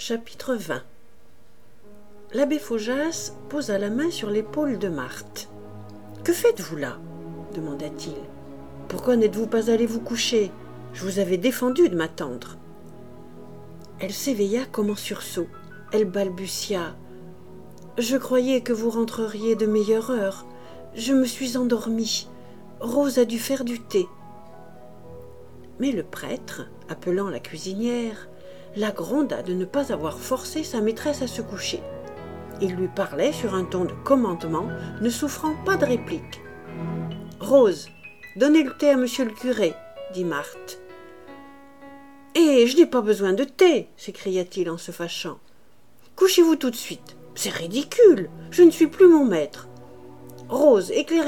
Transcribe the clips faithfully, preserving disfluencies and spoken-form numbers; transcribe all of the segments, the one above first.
Chapitre vingt. L'abbé Faujas posa la main sur l'épaule de Marthe. « Que faites-vous là » demanda-t-il. « Pourquoi n'êtes-vous pas allée vous coucher ? Je vous avais défendu de m'attendre. » Elle s'éveilla comme en sursaut. Elle balbutia. « Je croyais que vous rentreriez de meilleure heure. Je me suis endormie. Rose a dû faire du thé. » Mais le prêtre, appelant la cuisinière, la gronda de ne pas avoir forcé sa maîtresse à se coucher. Il lui parlait sur un ton de commandement, ne souffrant pas de réplique. « Rose, donnez le thé à monsieur le curé, » dit Marthe. « Eh, je n'ai pas besoin de thé, » s'écria-t-il en se fâchant. « Couchez-vous tout de suite. C'est ridicule, je ne suis plus mon maître. Rose, éclairez-moi. »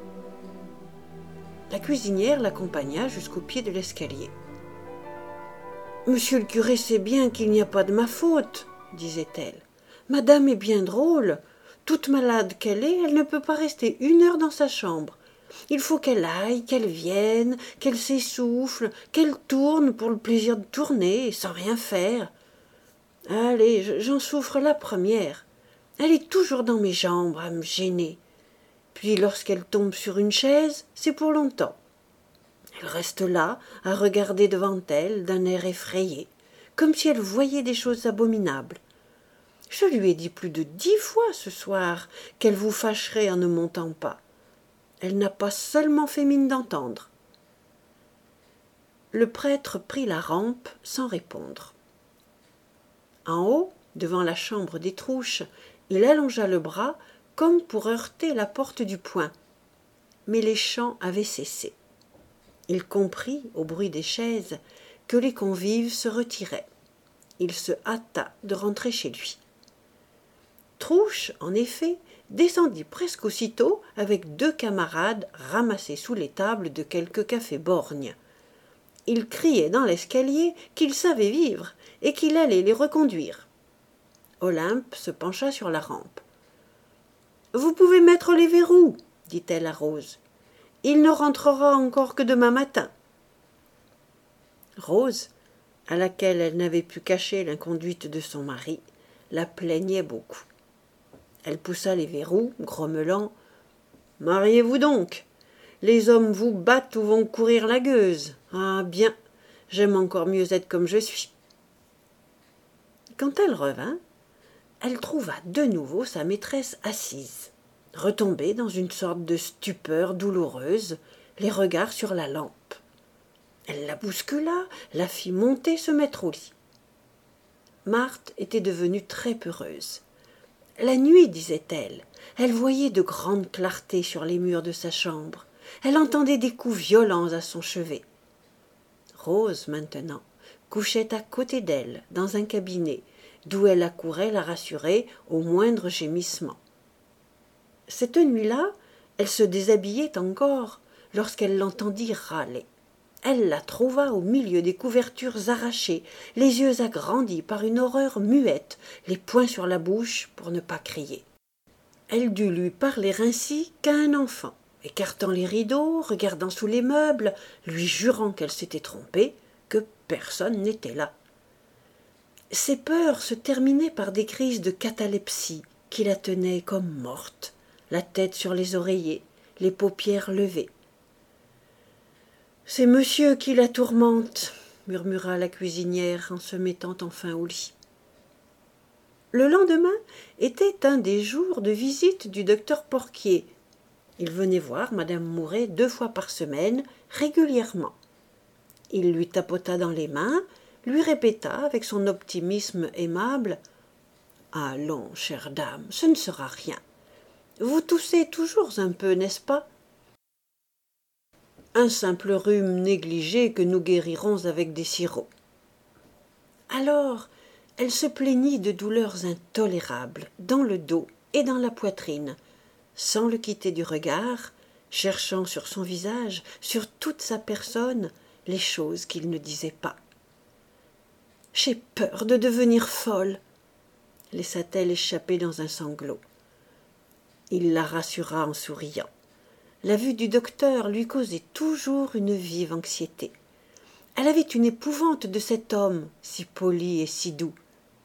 La cuisinière l'accompagna jusqu'au pied de l'escalier. « Monsieur le curé sait bien qu'il n'y a pas de ma faute, » disait-elle. « Madame est bien drôle. Toute malade qu'elle est, elle ne peut pas rester une heure dans sa chambre. Il faut qu'elle aille, qu'elle vienne, qu'elle s'essouffle, qu'elle tourne pour le plaisir de tourner, sans rien faire. Allez, j'en souffre la première. Elle est toujours dans mes jambes à me gêner. Puis lorsqu'elle tombe sur une chaise, c'est pour longtemps. Elle reste là, à regarder devant elle d'un air effrayé, comme si elle voyait des choses abominables. Je lui ai dit plus de dix fois ce soir qu'elle vous fâcherait en ne montant pas. Elle n'a pas seulement fait mine d'entendre. » Le prêtre prit la rampe sans répondre. En haut, devant la chambre des Trouches, il allongea le bras comme pour heurter la porte du poing. Mais les chants avaient cessé. Il comprit, au bruit des chaises, que les convives se retiraient. Il se hâta de rentrer chez lui. Trouche, en effet, descendit presque aussitôt avec deux camarades ramassés sous les tables de quelque café-borgne. Il criait dans l'escalier qu'il savait vivre et qu'il allait les reconduire. Olympe se pencha sur la rampe. « Vous pouvez mettre les verrous, » dit-elle à Rose. « Il ne rentrera encore que demain matin. » Rose, à laquelle elle n'avait pu cacher l'inconduite de son mari, la plaignait beaucoup. Elle poussa les verrous, grommelant. « Mariez-vous donc. Les hommes vous battent ou vont courir la gueuse. Ah bien, j'aime encore mieux être comme je suis. » Quand elle revint, elle trouva de nouveau sa maîtresse assise, retombée dans une sorte de stupeur douloureuse, les regards sur la lampe. Elle la bouscula, la fit monter se mettre au lit. Marthe était devenue très peureuse. La nuit, disait-elle, elle voyait de grandes clartés sur les murs de sa chambre. Elle entendait des coups violents à son chevet. Rose, maintenant, couchait à côté d'elle, dans un cabinet, d'où elle accourait la rassurer au moindre gémissement. Cette nuit-là, elle se déshabillait encore lorsqu'elle l'entendit râler. Elle la trouva au milieu des couvertures arrachées, les yeux agrandis par une horreur muette, les poings sur la bouche pour ne pas crier. Elle dut lui parler ainsi qu'à un enfant, écartant les rideaux, regardant sous les meubles, lui jurant qu'elle s'était trompée, que personne n'était là. Ses peurs se terminaient par des crises de catalepsie qui la tenaient comme morte, la tête sur les oreillers, les paupières levées. « C'est monsieur qui la tourmente, » murmura la cuisinière en se mettant enfin au lit. Le lendemain était un des jours de visite du docteur Porquier. Il venait voir madame Mouret deux fois par semaine, régulièrement. Il lui tapota dans les mains, lui répéta avec son optimisme aimable « Allons, chère dame, ce ne sera rien. Vous toussez toujours un peu, n'est-ce pas ? Un simple rhume négligé que nous guérirons avec des sirops. » Alors, elle se plaignit de douleurs intolérables dans le dos et dans la poitrine, sans le quitter du regard, cherchant sur son visage, sur toute sa personne, les choses qu'il ne disait pas. « J'ai peur de devenir folle !» laissa-t-elle échapper dans un sanglot. Il la rassura en souriant. La vue du docteur lui causait toujours une vive anxiété. Elle avait une épouvante de cet homme, si poli et si doux.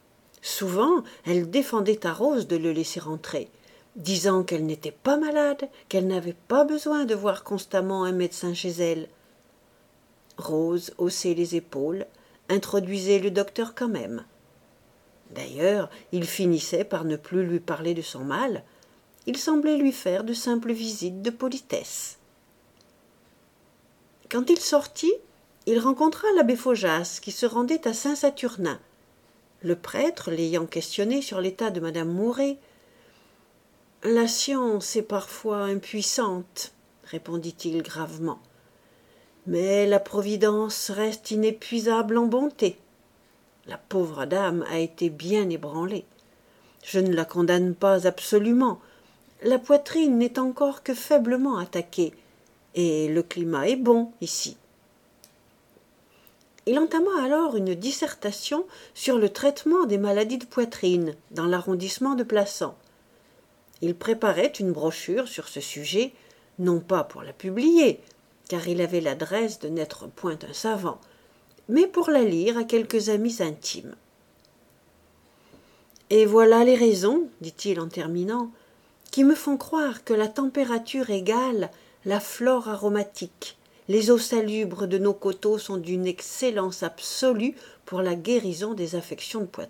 Souvent, elle défendait à Rose de le laisser entrer, disant qu'elle n'était pas malade, qu'elle n'avait pas besoin de voir constamment un médecin chez elle. Rose haussait les épaules, introduisait le docteur quand même. D'ailleurs, il finissait par ne plus lui parler de son mal. Il semblait lui faire de simples visites de politesse. Quand il sortit, il rencontra l'abbé Faujas, qui se rendait à Saint-Saturnin. Le prêtre, l'ayant questionné sur l'état de madame Mouret, « La science est parfois impuissante, » répondit-il gravement. « Mais la Providence reste inépuisable en bonté. La pauvre dame a été bien ébranlée. Je ne la condamne pas absolument. La poitrine n'est encore que faiblement attaquée, et le climat est bon ici. » Il entama alors une dissertation sur le traitement des maladies de poitrine dans l'arrondissement de Plassans. Il préparait une brochure sur ce sujet, non pas pour la publier, car il avait l'adresse de n'être point un savant, mais pour la lire à quelques amis intimes. « Et voilà les raisons, dit-il en terminant, qui me font croire que la température égale la flore aromatique. Les eaux salubres de nos coteaux sont d'une excellence absolue pour la guérison des affections de poitrine. »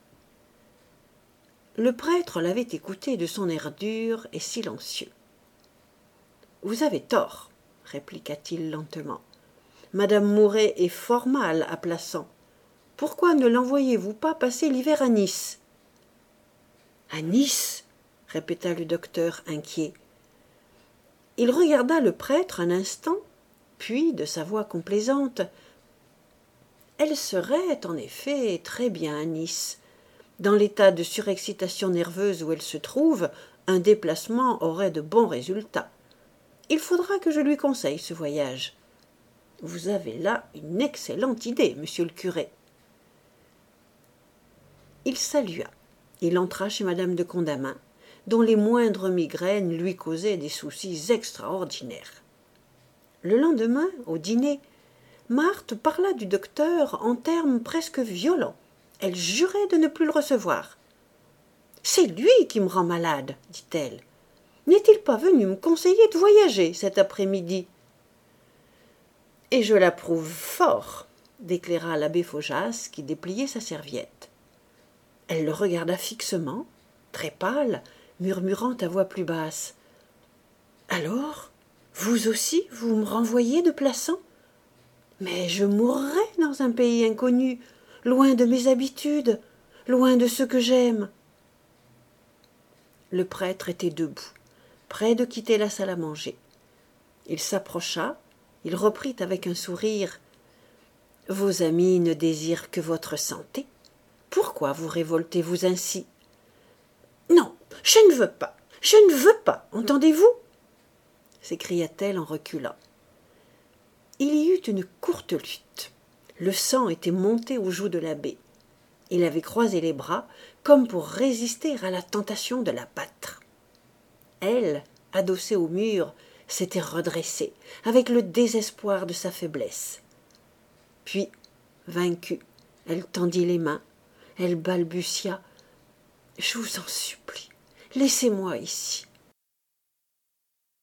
Le prêtre l'avait écouté de son air dur et silencieux. « Vous avez tort, » répliqua-t-il lentement. « Madame Mouret est fort mal à Plassans. Pourquoi ne l'envoyez-vous pas passer l'hiver à Nice ?»« À Nice ?» répéta le docteur inquiet. Il regarda le prêtre un instant, puis, de sa voix complaisante, « Elle serait, en effet, très bien à Nice. Dans l'état de surexcitation nerveuse où elle se trouve, un déplacement aurait de bons résultats. Il faudra que je lui conseille ce voyage. Vous avez là une excellente idée, monsieur le curé. » Il salua. Il entra chez madame de Condamine, dont les moindres migraines lui causaient des soucis extraordinaires. Le lendemain, au dîner, Marthe parla du docteur en termes presque violents. Elle jurait de ne plus le recevoir. « C'est lui qui me rend malade, dit-elle. N'est-il pas venu me conseiller de voyager cet après-midi ?»« Et je l'approuve fort, » déclara l'abbé Faujas, qui dépliait sa serviette. Elle le regarda fixement, très pâle, murmurant à voix plus basse. « Alors, vous aussi, vous me renvoyez de Plassans ? Mais je mourrais dans un pays inconnu, loin de mes habitudes, loin de ceux que j'aime. » Le prêtre était debout, près de quitter la salle à manger. Il s'approcha, il reprit avec un sourire. « Vos amis ne désirent que votre santé. Pourquoi vous révoltez-vous ainsi ?»« Non, je ne veux pas, je ne veux pas, entendez-vous » s'écria-t-elle en reculant. Il y eut une courte lutte. Le sang était monté aux joues de l'abbé. Il avait croisé les bras, comme pour résister à la tentation de la battre. Elle, adossée au mur, s'était redressée, avec le désespoir de sa faiblesse. Puis, vaincue, elle tendit les mains, elle balbutia. « Je vous en supplie, laissez-moi ici. » «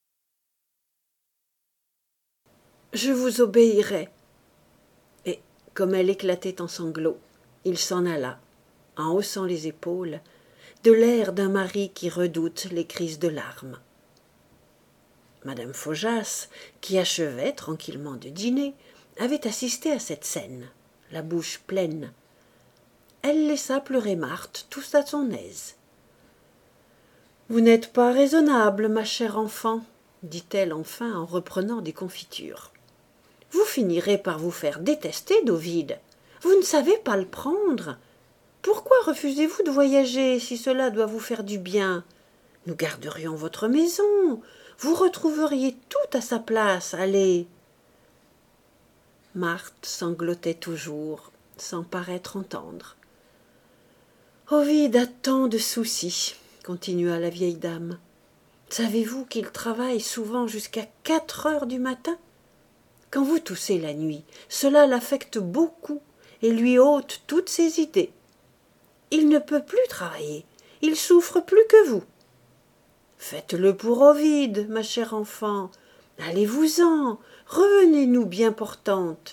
Je vous obéirai. » Et, comme elle éclatait en sanglots, il s'en alla, en haussant les épaules, de l'air d'un mari qui redoute les crises de larmes. Madame Faujas, qui achevait tranquillement de dîner, avait assisté à cette scène, la bouche pleine. Elle laissa pleurer Marthe tout à son aise. « Vous n'êtes pas raisonnable, ma chère enfant, » dit-elle enfin en reprenant des confitures. « Vous finirez par vous faire détester d'Ovide. Vous ne savez pas le prendre. Pourquoi refusez-vous de voyager si cela doit vous faire du bien ? Nous garderions votre maison. Vous retrouveriez tout à sa place, allez. » Marthe sanglotait toujours, sans paraître entendre. « Ovide a tant de soucis, » continua la vieille dame. « Savez-vous qu'il travaille souvent jusqu'à quatre heures du matin ? Quand vous toussez la nuit, cela l'affecte beaucoup et lui ôte toutes ses idées. Il ne peut plus travailler, il souffre plus que vous. Faites-le pour Ovide, ma chère enfant. Allez-vous-en, revenez-nous bien portante.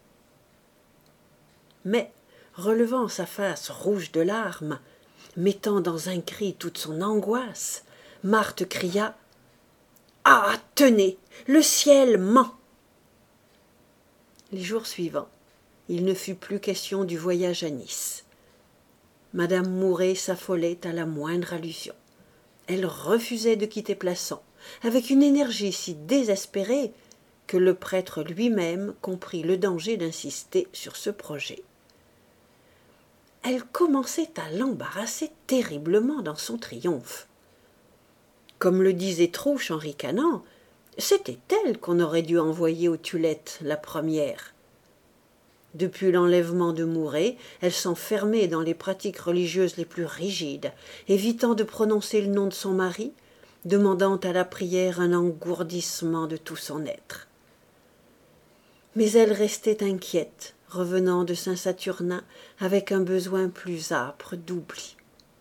Mais, relevant sa face rouge de larmes, mettant dans un cri toute son angoisse, Marthe cria « Ah, tenez, le ciel ment !» Les jours suivants, il ne fut plus question du voyage à Nice. Madame Mouret s'affolait à la moindre allusion. Elle refusait de quitter Plassans, avec une énergie si désespérée que le prêtre lui-même comprit le danger d'insister sur ce projet. Elle commençait à l'embarrasser terriblement dans son triomphe. Comme le disait Trouche en ricanant, c'était elle qu'on aurait dû envoyer aux Tulettes la première. Depuis l'enlèvement de Mouret, elle s'enfermait dans les pratiques religieuses les plus rigides, évitant de prononcer le nom de son mari, demandant à la prière un engourdissement de tout son être. Mais elle restait inquiète, revenant de Saint-Saturnin avec un besoin plus âpre d'oubli.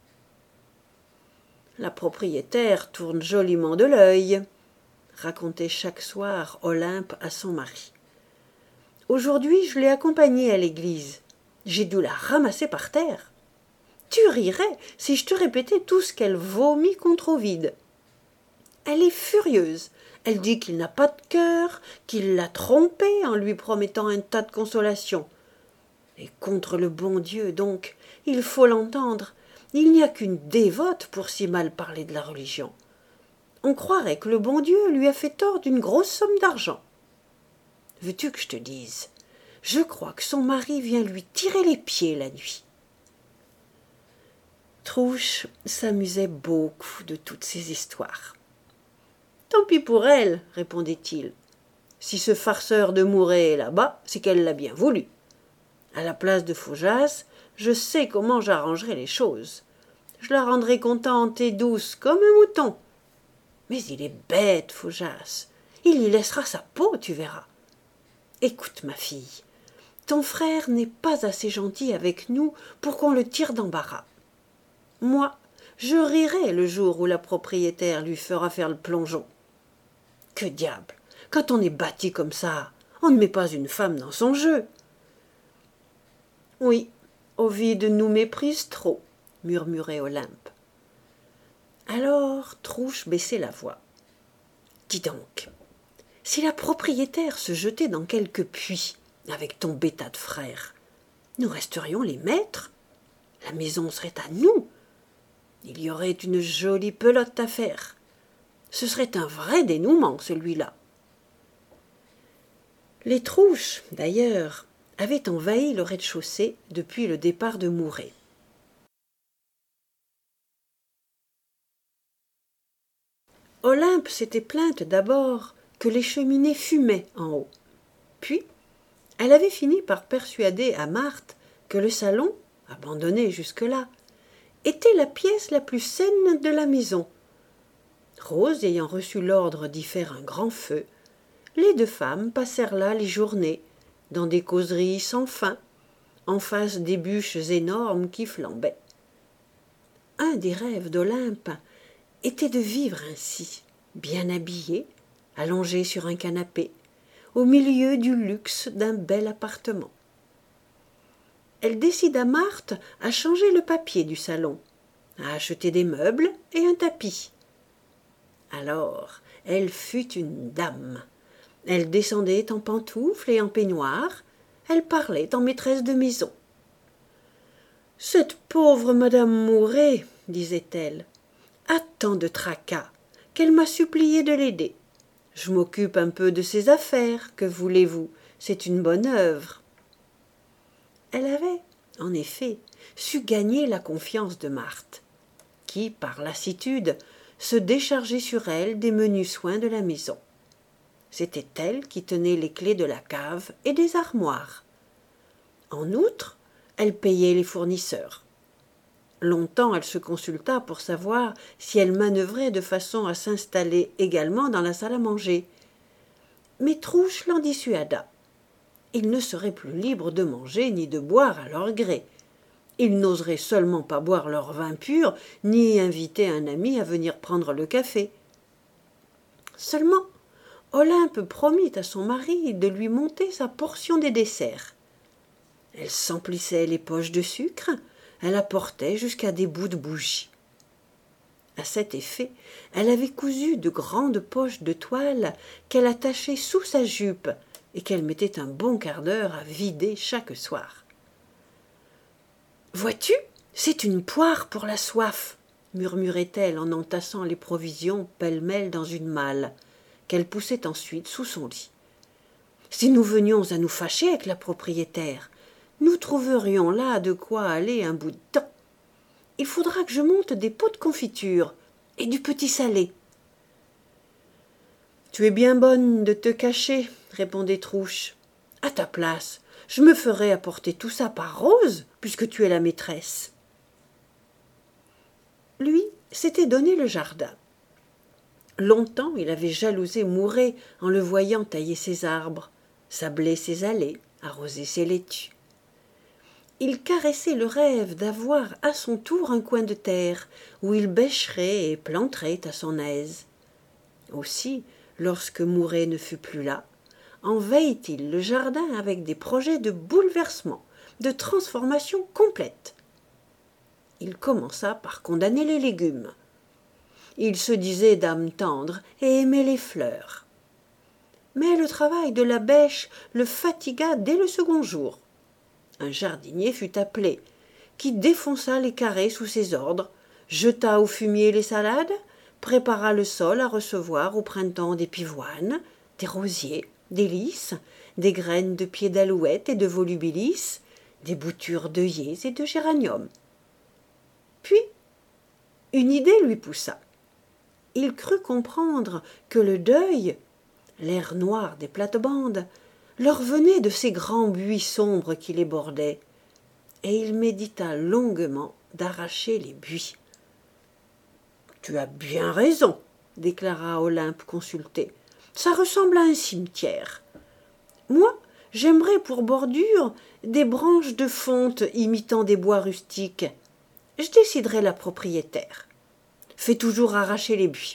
La propriétaire tourne joliment de l'œil, racontait chaque soir Olympe à son mari. Aujourd'hui, je l'ai accompagnée à l'église. J'ai dû la ramasser par terre. Tu rirais si je te répétais tout ce qu'elle vomit contre Ovide. Elle est furieuse. Elle dit qu'il n'a pas de cœur, qu'il l'a trompée en lui promettant un tas de consolations. Et contre le bon Dieu, donc, il faut l'entendre. Il n'y a qu'une dévote pour si mal parler de la religion. On croirait que le bon Dieu lui a fait tort d'une grosse somme d'argent. Veux-tu que je te dise? Je crois que son mari vient lui tirer les pieds la nuit. Trouche s'amusait beaucoup de toutes ces histoires. Tant pis pour elle, répondait-il. Si ce farceur de Mouret est là-bas, c'est qu'elle l'a bien voulu. À la place de Faujas, je sais comment j'arrangerai les choses. Je la rendrai contente et douce comme un mouton. Mais il est bête, Faujas. Il y laissera sa peau, tu verras. Écoute, ma fille, ton frère n'est pas assez gentil avec nous pour qu'on le tire d'embarras. Moi, je rirai le jour où la propriétaire lui fera faire le plongeon. Que diable, quand on est bâti comme ça, on ne met pas une femme dans son jeu. Oui, Ovide nous méprise trop, murmurait Olympe. Alors Trouche baissait la voix. Dis donc, si la propriétaire se jetait dans quelque puits avec ton bêta de frère, nous resterions les maîtres. La maison serait à nous. Il y aurait une jolie pelote à faire. Ce serait un vrai dénouement, celui-là. Les Trouches, d'ailleurs, avaient envahi le rez-de-chaussée depuis le départ de Mouret. Olympe s'était plainte d'abord que les cheminées fumaient en haut. Puis, elle avait fini par persuader à Marthe que le salon, abandonné jusque-là, était la pièce la plus saine de la maison. Rose ayant reçu l'ordre d'y faire un grand feu, les deux femmes passèrent là les journées, dans des causeries sans fin, en face des bûches énormes qui flambaient. Un des rêves d'Olympe était de vivre ainsi, bien habillée, allongée sur un canapé, au milieu du luxe d'un bel appartement. Elle décida Marthe à changer le papier du salon, à acheter des meubles et un tapis. Alors, elle fut une dame. Elle descendait en pantoufles et en peignoir, elle parlait en maîtresse de maison. « Cette pauvre madame Mouret, disait-elle, a tant de tracas qu'elle m'a supplié de l'aider. Je m'occupe un peu de ses affaires, que voulez-vous, c'est une bonne œuvre. » Elle avait, en effet, su gagner la confiance de Marthe, qui, par lassitude, se déchargeait sur elle des menus soins de la maison. C'était elle qui tenait les clés de la cave et des armoires. En outre, elle payait les fournisseurs. Longtemps elle se consulta pour savoir si elle manœuvrait de façon à s'installer également dans la salle à manger. Mais Trouche l'en dissuada. Ils ne seraient plus libres de manger ni de boire à leur gré. Ils n'oseraient seulement pas boire leur vin pur, ni inviter un ami à venir prendre le café. Seulement, Olympe promit à son mari de lui monter sa portion des desserts. Elle s'emplissait les poches de sucre, elle apportait jusqu'à des bouts de bougie. À cet effet, elle avait cousu de grandes poches de toile qu'elle attachait sous sa jupe et qu'elle mettait un bon quart d'heure à vider chaque soir. « Vois-tu, c'est une poire pour la soif !» murmurait-elle en entassant les provisions pêle-mêle dans une malle, qu'elle poussait ensuite sous son lit. « Si nous venions à nous fâcher avec la propriétaire, nous trouverions là de quoi aller un bout de temps. Il faudra que je monte des pots de confiture et du petit salé. »« Tu es bien bonne de te cacher, » répondait Trouche. « À ta place, je me ferais apporter tout ça par Rose, puisque tu es la maîtresse. » Lui s'était donné le jardin. Longtemps il avait jalousé Mouret en le voyant tailler ses arbres, sabler ses allées, arroser ses laitues. Il caressait le rêve d'avoir à son tour un coin de terre où il bêcherait et planterait à son aise. Aussi, lorsque Mouret ne fut plus là, envahit-il le jardin avec des projets de bouleversement, de transformation complète. Il commença par condamner les légumes. Il se disait d'âme tendre et aimait les fleurs. Mais le travail de la bêche le fatigua dès le second jour. Un jardinier fut appelé, qui défonça les carrés sous ses ordres, jeta au fumier les salades, prépara le sol à recevoir au printemps des pivoines, des rosiers, des lys, des graines de pieds d'alouette et de volubilis, des boutures d'œillets et de géranium. Puis, une idée lui poussa. Il crut comprendre que le deuil, l'air noir des plates-bandes, leur venait de ces grands buis sombres qui les bordaient, et il médita longuement d'arracher les buis. « Tu as bien raison, » déclara Olympe consultée. « Ça ressemble à un cimetière. Moi, j'aimerais pour bordure des branches de fonte imitant des bois rustiques. Je déciderai la propriétaire. Fais toujours arracher les buis. »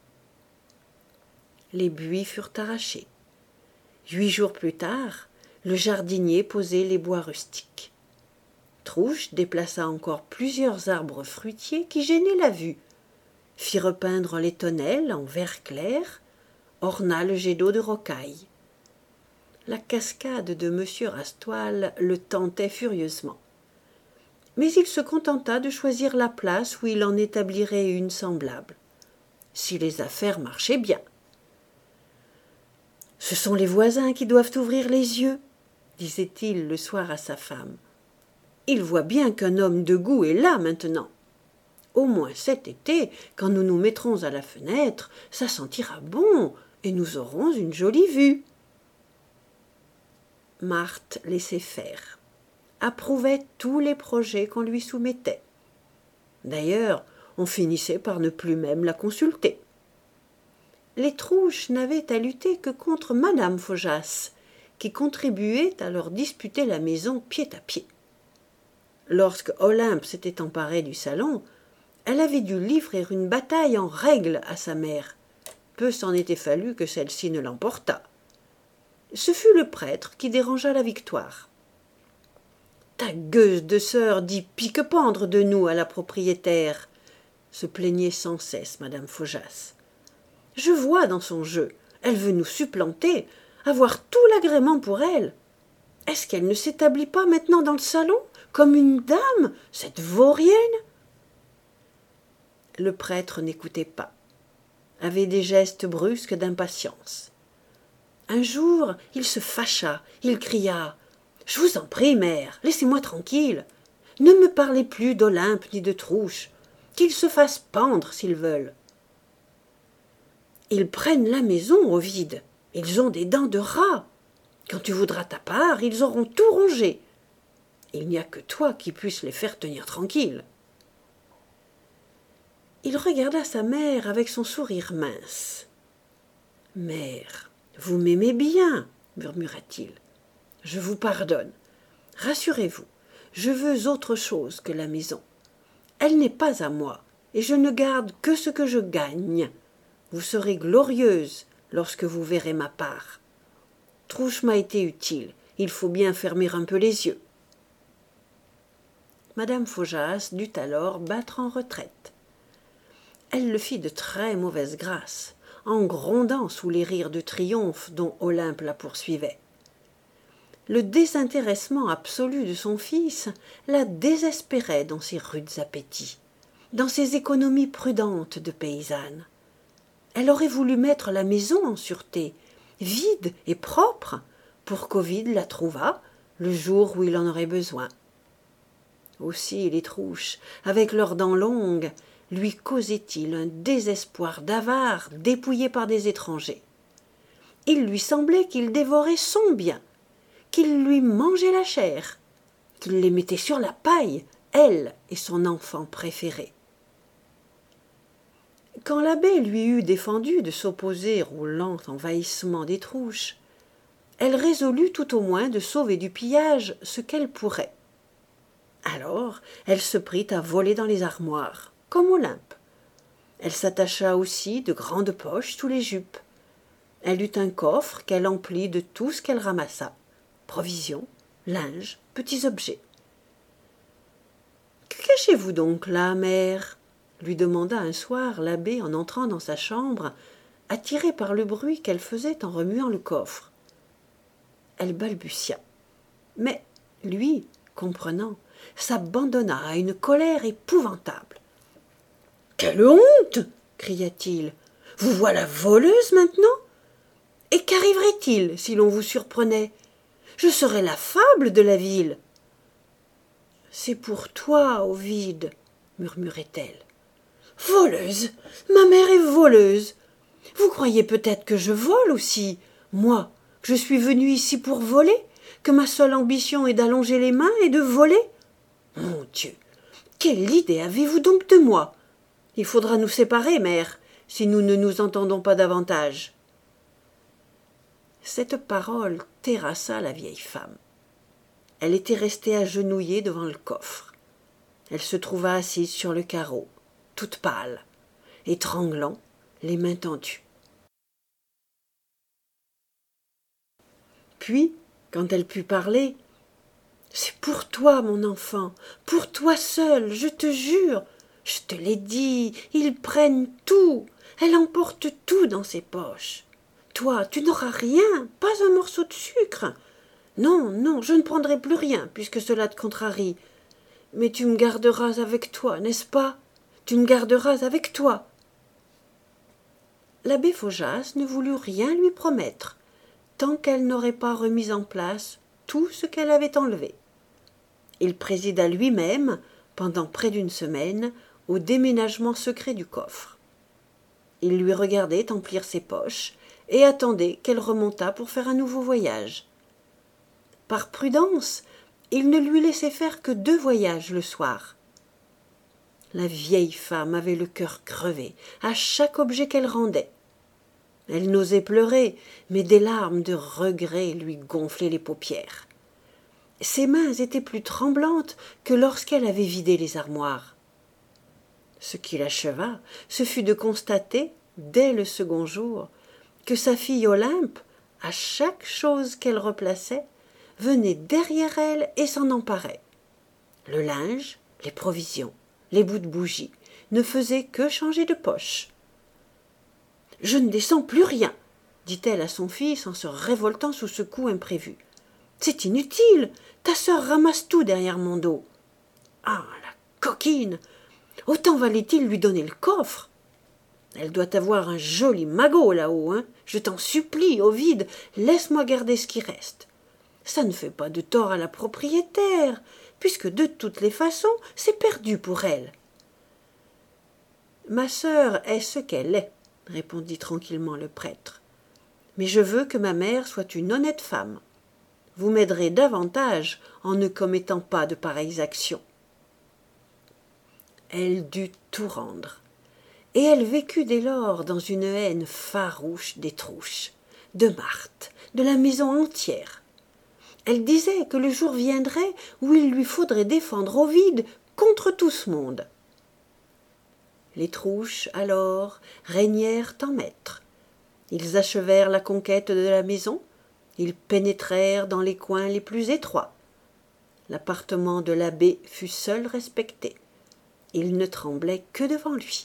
Les buis furent arrachés. Huit jours plus tard, le jardinier posait les bois rustiques. Trouche déplaça encore plusieurs arbres fruitiers qui gênaient la vue, fit repeindre les tonnelles en vert clair, orna le jet d'eau de rocaille. La cascade de monsieur Rastoil le tentait furieusement. Mais il se contenta de choisir la place où il en établirait une semblable, si les affaires marchaient bien. « Ce sont les voisins qui doivent ouvrir les yeux, » disait-il le soir à sa femme. « Ils voient bien qu'un homme de goût est là maintenant. Au moins cet été, quand nous nous mettrons à la fenêtre, ça sentira bon et nous aurons une jolie vue. » Marthe laissait faire, approuvait tous les projets qu'on lui soumettait. D'ailleurs, on finissait par ne plus même la consulter. Les Trouches n'avaient à lutter que contre madame Faujas, qui contribuait à leur disputer la maison pied à pied. Lorsque Olympe s'était emparée du salon, elle avait dû livrer une bataille en règle à sa mère. Peu s'en était fallu que celle-ci ne l'emportât. Ce fut le prêtre qui dérangea la victoire. « Ta gueuse de sœur dit pique-pendre de nous à la propriétaire, » se plaignait sans cesse madame Faujas. « Je vois dans son jeu, elle veut nous supplanter, avoir tout l'agrément pour elle. Est-ce qu'elle ne s'établit pas maintenant dans le salon, comme une dame, cette vaurienne ?» Le prêtre n'écoutait pas, avait des gestes brusques d'impatience. Un jour, il se fâcha, il cria « Je vous en prie, mère, laissez-moi tranquille. Ne me parlez plus d'Olympe ni de Trouche, qu'ils se fassent pendre s'ils veulent. Ils prennent la maison au vide, ils ont des dents de rat. Quand tu voudras ta part, ils auront tout rongé. Il n'y a que toi qui puisses les faire tenir tranquilles. » Il regarda sa mère avec son sourire mince. « Mère, vous m'aimez bien, » murmura-t-il. « Je vous pardonne. Rassurez-vous, je veux autre chose que la maison. Elle n'est pas à moi, et je ne garde que ce que je gagne. Vous serez glorieuse lorsque vous verrez ma part. Trouche m'a été utile, il faut bien fermer un peu les yeux. » Madame Faujas dut alors battre en retraite. Elle le fit de très mauvaise grâce, en grondant sous les rires de triomphe dont Olympe la poursuivait. Le désintéressement absolu de son fils la désespérait dans ses rudes appétits, dans ses économies prudentes de paysanne. Elle aurait voulu mettre la maison en sûreté, vide et propre, pour qu'Ovide la trouvât le jour où il en aurait besoin. Aussi les Trouches, avec leurs dents longues, lui causaient-ils un désespoir d'avare dépouillé par des étrangers. Il lui semblait qu'il dévorait son bien, qu'il lui mangeait la chair, qu'il les mettait sur la paille, elle et son enfant préféré. Quand l'abbé lui eut défendu de s'opposer au lent envahissement des Trouches, elle résolut tout au moins de sauver du pillage ce qu'elle pourrait. Alors elle se prit à voler dans les armoires, comme Olympe. Elle s'attacha aussi de grandes poches sous les jupes. Elle eut un coffre qu'elle emplit de tout ce qu'elle ramassa, provisions, linge, petits objets. « Que cachez-vous donc là, mère ?» lui demanda un soir l'abbé en entrant dans sa chambre, attiré par le bruit qu'elle faisait en remuant le coffre. Elle balbutia. Mais lui, comprenant, s'abandonna à une colère épouvantable. « Quelle honte !» cria-t-il. « Vous voilà voleuse maintenant ? Et qu'arriverait-il si l'on vous surprenait ? Je serais la fable de la ville. »« C'est pour toi, Ovide, » murmurait-elle. « Voleuse ! Ma mère est voleuse. Vous croyez peut-être que je vole aussi, moi, que je suis venue ici pour voler, que ma seule ambition est d'allonger les mains et de voler ? Mon Dieu, quelle idée avez-vous donc de moi ? Il faudra nous séparer, mère, si nous ne nous entendons pas davantage. » Cette parole terrassa la vieille femme. Elle était restée agenouillée devant le coffre. Elle se trouva assise sur le carreau, toute pâle, étranglant, les mains tendues. Puis, quand elle put parler, « C'est pour toi, mon enfant, pour toi seul, je te jure. Je te l'ai dit, ils prennent tout, elle emporte tout dans ses poches. Toi, tu n'auras rien, pas un morceau de sucre. Non, non, je ne prendrai plus rien, puisque cela te contrarie. Mais tu me garderas avec toi, n'est-ce pas ? Tu me garderas avec toi. » L'abbé Faujas ne voulut rien lui promettre, tant qu'elle n'aurait pas remis en place tout ce qu'elle avait enlevé. Il présida lui-même, pendant près d'une semaine, au déménagement secret du coffre. Il lui regardait emplir ses poches et attendait qu'elle remontât pour faire un nouveau voyage. Par prudence, il ne lui laissait faire que deux voyages le soir. La vieille femme avait le cœur crevé à chaque objet qu'elle rendait. Elle n'osait pleurer, mais des larmes de regret lui gonflaient les paupières. Ses mains étaient plus tremblantes que lorsqu'elle avait vidé les armoires. Ce qui l'acheva, ce fut de constater, dès le second jour, que sa fille Olympe, à chaque chose qu'elle replaçait, venait derrière elle et s'en emparait. Le linge, les provisions, les bouts de bougie ne faisaient que changer de poche. « Je ne descends plus rien, » dit-elle à son fils en se révoltant sous ce coup imprévu. « C'est inutile, ta sœur ramasse tout derrière mon dos. »« Ah, la coquine ! Autant valait-il lui donner le coffre. Elle doit avoir un joli magot là-haut, hein. Je t'en supplie, Ovide, laisse-moi garder ce qui reste. Ça ne fait pas de tort à la propriétaire, puisque de toutes les façons, c'est perdu pour elle. »« Ma sœur est ce qu'elle est, » répondit tranquillement le prêtre. « Mais je veux que ma mère soit une honnête femme. Vous m'aiderez davantage en ne commettant pas de pareilles actions. » Elle dut tout rendre, et elle vécut dès lors dans une haine farouche des Trouches, de Marthe, de la maison entière. Elle disait que le jour viendrait où il lui faudrait défendre Ovide contre tout ce monde. Les Trouche, alors, régnèrent en maîtres. Ils achevèrent la conquête de la maison, ils pénétrèrent dans les coins les plus étroits. L'appartement de l'abbé fut seul respecté. Il ne tremblait que devant lui.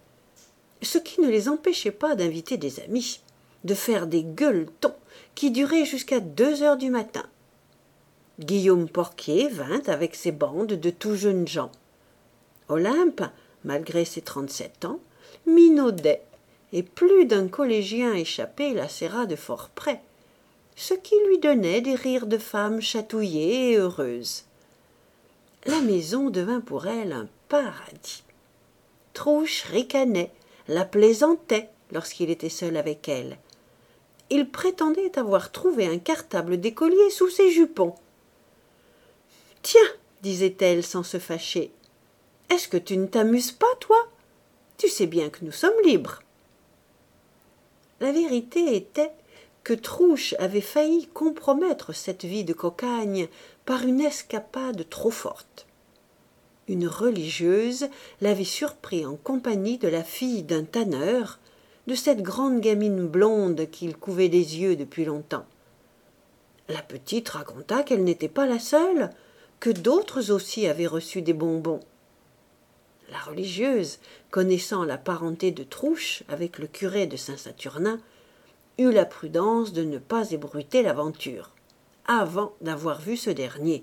Ce qui ne les empêchait pas d'inviter des amis, de faire des gueuletons qui duraient jusqu'à deux heures du matin. Guillaume Porquier vint avec ses bandes de tout jeunes gens. Olympe, malgré ses trente-sept ans, minaudait, et plus d'un collégien échappé la serra de fort près, ce qui lui donnait des rires de femme chatouillée et heureuse. La maison devint pour elle un paradis. Trouche ricanait, la plaisantait lorsqu'il était seul avec elle. Il prétendait avoir trouvé un cartable d'écolier sous ses jupons. « Tiens, disait-elle sans se fâcher, est-ce que tu ne t'amuses pas, toi? Tu sais bien que nous sommes libres. » La vérité était que Trouche avait failli compromettre cette vie de cocagne par une escapade trop forte. Une religieuse l'avait surpris en compagnie de la fille d'un tanneur, de cette grande gamine blonde qu'il couvait des yeux depuis longtemps. La petite raconta qu'elle n'était pas la seule, que d'autres aussi avaient reçu des bonbons. La religieuse, connaissant la parenté de Trouche avec le curé de Saint-Saturnin, eut la prudence de ne pas ébruiter l'aventure, avant d'avoir vu ce dernier.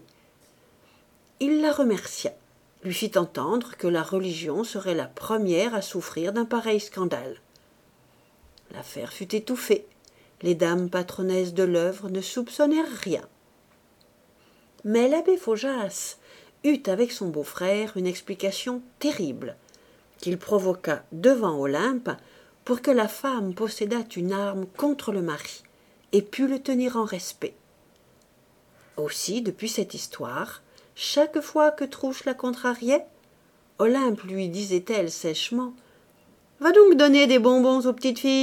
Il la remercia, lui fit entendre que la religion serait la première à souffrir d'un pareil scandale. L'affaire fut étouffée. Les dames patronesses de l'œuvre ne soupçonnèrent rien. Mais l'abbé Faujas eut avec son beau-frère une explication terrible, qu'il provoqua devant Olympe pour que la femme possédât une arme contre le mari et pût le tenir en respect. Aussi, depuis cette histoire, chaque fois que Trouche la contrariait, Olympe lui disait-elle sèchement « Va donc donner des bonbons aux petites filles !»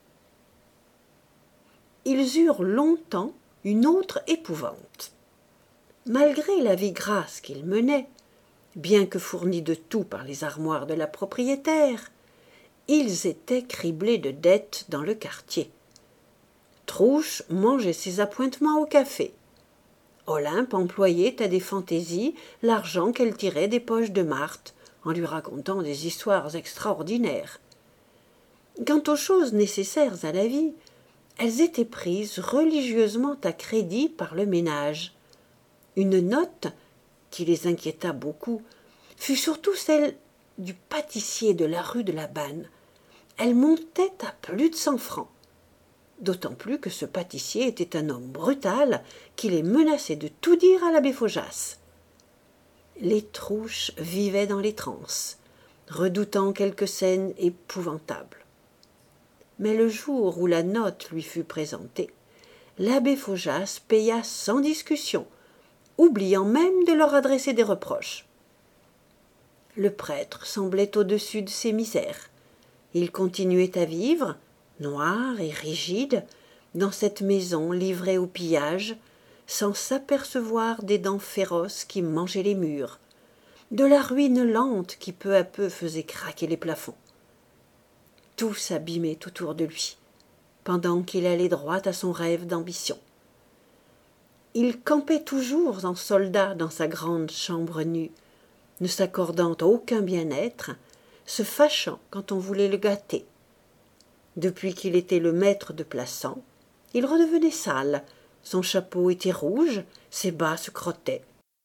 Ils eurent longtemps une autre épouvante. Malgré la vie grasse qu'ils menaient, bien que fournis de tout par les armoires de la propriétaire, ils étaient criblés de dettes dans le quartier. Trouche mangeait ses appointements au café. Olympe employait à des fantaisies l'argent qu'elle tirait des poches de Marthe, en lui racontant des histoires extraordinaires. Quant aux choses nécessaires à la vie, elles étaient prises religieusement à crédit par le ménage. Une note, qui les inquiéta beaucoup, fut surtout celle du pâtissier de la rue de la Banne. Elle montait à plus de cent francs. D'autant plus que ce pâtissier était un homme brutal qui les menaçait de tout dire à l'abbé Faujas. Les Trouche vivaient dans les transes, redoutant quelques scènes épouvantables. Mais le jour où la note lui fut présentée, l'abbé Faujas paya sans discussion, oubliant même de leur adresser des reproches. Le prêtre semblait au-dessus de ses misères. Il continuait à vivre, noir et rigide, dans cette maison livrée au pillage, sans s'apercevoir des dents féroces qui mangeaient les murs, de la ruine lente qui peu à peu faisait craquer les plafonds. Tout s'abîmait autour de lui, pendant qu'il allait droit à son rêve d'ambition. Il campait toujours en soldat dans sa grande chambre nue, ne s'accordant aucun bien-être, se fâchant quand on voulait le gâter. Depuis qu'il était le maître de Plassans, il redevenait sale, son chapeau était rouge, ses bas se crottaient.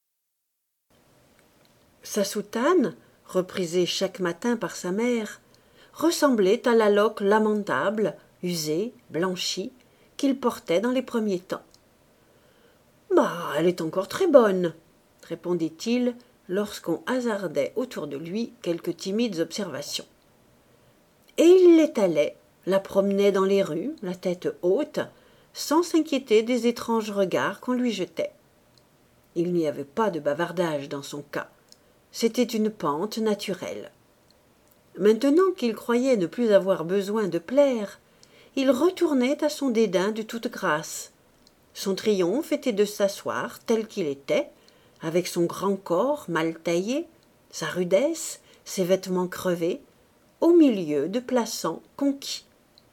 Sa soutane, reprisée chaque matin par sa mère, ressemblait à la loque lamentable, usée, blanchie, qu'il portait dans les premiers temps. « Bah, elle est encore très bonne, » répondit-il lorsqu'on hasardait autour de lui quelques timides observations. Et il l'étalait, la promenait dans les rues, la tête haute, sans s'inquiéter des étranges regards qu'on lui jetait. Il n'y avait pas de bavardage dans son cas. C'était une pente naturelle. Maintenant qu'il croyait ne plus avoir besoin de plaire, il retournait à son dédain de toute grâce. Son triomphe était de s'asseoir tel qu'il était, avec son grand corps mal taillé, sa rudesse, ses vêtements crevés, au milieu de Plassans conquis.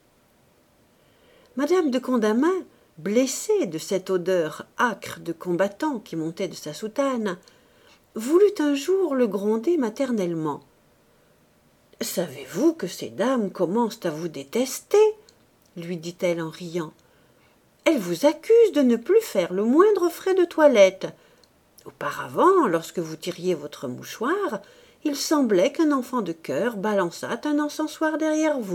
Madame de Condamine, blessée de cette odeur âcre de combattant qui montait de sa soutane, voulut un jour le gronder maternellement. « Savez-vous que ces dames commencent à vous détester ?» lui dit-elle en riant. « Elles vous accusent de ne plus faire le moindre frais de toilette. Auparavant, lorsque vous tiriez votre mouchoir, il semblait qu'un enfant de cœur balançât un encensoir derrière vous. »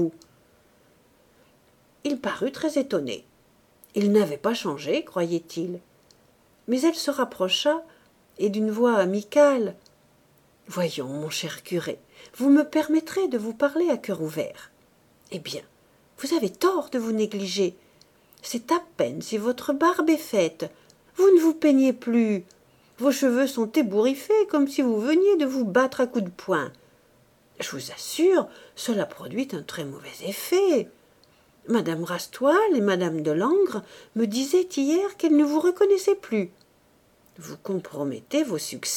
Il parut très étonné. Il n'avait pas changé, croyait-il. Mais elle se rapprocha, et d'une voix amicale, « Voyons, mon cher curé, vous me permettrez de vous parler à cœur ouvert. Eh bien, vous avez tort de vous négliger. C'est à peine si votre barbe est faite. Vous ne vous peignez plus. Vos cheveux sont ébouriffés comme si vous veniez de vous battre à coups de poing. Je vous assure, cela produit un très mauvais effet. Madame Rastoil et Madame de Langres me disaient hier qu'elles ne vous reconnaissaient plus. Vous compromettez vos succès. »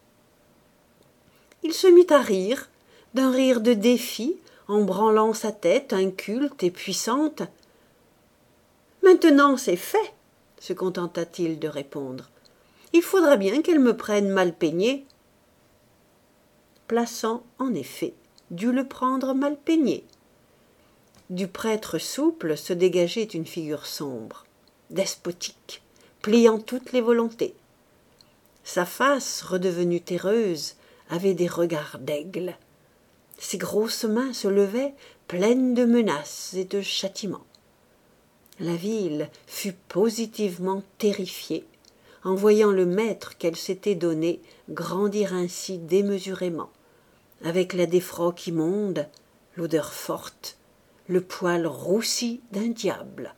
Il se mit à rire, d'un rire de défi, en branlant sa tête inculte et puissante. « Maintenant c'est fait, » se contenta-t-il de répondre. « Il faudra bien qu'elle me prenne mal peigné. » Plassans, en effet, dut le prendre mal peigné. Du prêtre souple se dégageait une figure sombre, despotique, pliant toutes les volontés. Sa face, redevenue terreuse, avait des regards d'aigle. Ses grosses mains se levaient, pleines de menaces et de châtiments. La ville fut positivement terrifiée en voyant le maître qu'elle s'était donné grandir ainsi démesurément, avec la défroque immonde, l'odeur forte, le poil roussi d'un diable.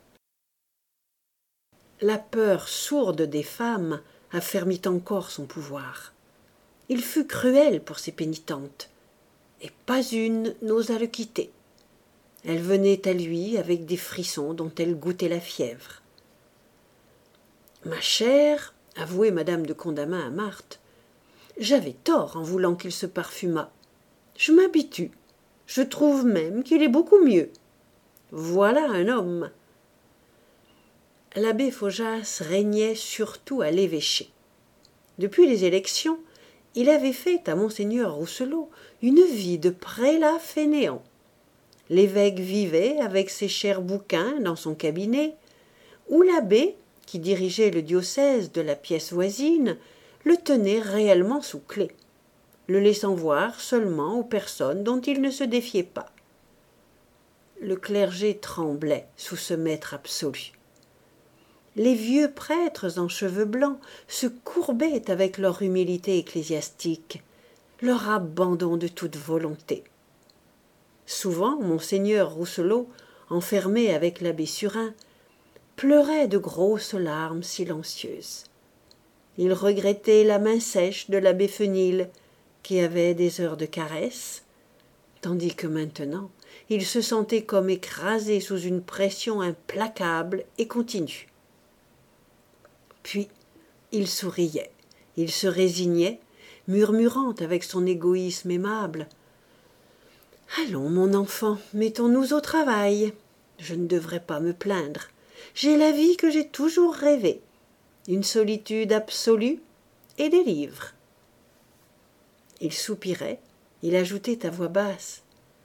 La peur sourde des femmes affermit encore son pouvoir. Il fut cruel pour ses pénitentes, et pas une n'osa le quitter. Elles venaient à lui avec des frissons dont elles goûtaient la fièvre. « Ma chère, avouait madame de Condamine à Marthe, j'avais tort en voulant qu'il se parfumât. Je m'habitue. Je trouve même qu'il est beaucoup mieux. Voilà un homme. » L'abbé Faujas régnait surtout à l'évêché. Depuis les élections, il avait fait à monseigneur Rousselot une vie de prélat fainéant. L'évêque vivait avec ses chers bouquins dans son cabinet, où l'abbé, qui dirigeait le diocèse de la pièce voisine, le tenait réellement sous clé, le laissant voir seulement aux personnes dont il ne se défiait pas. Le clergé tremblait sous ce maître absolu. Les vieux prêtres en cheveux blancs se courbaient avec leur humilité ecclésiastique, leur abandon de toute volonté. Souvent, monseigneur Rousselot, enfermé avec l'abbé Surin, pleurait de grosses larmes silencieuses. Il regrettait la main sèche de l'abbé Fenil, qui avait des heures de caresse, tandis que maintenant, il se sentait comme écrasé sous une pression implacable et continue. Puis, il souriait, il se résignait, murmurant avec son égoïsme aimable. « Allons, mon enfant, mettons-nous au travail. Je ne devrais pas me plaindre. J'ai la vie que j'ai toujours rêvée, une solitude absolue et des livres. » Il soupirait, il ajoutait à voix basse.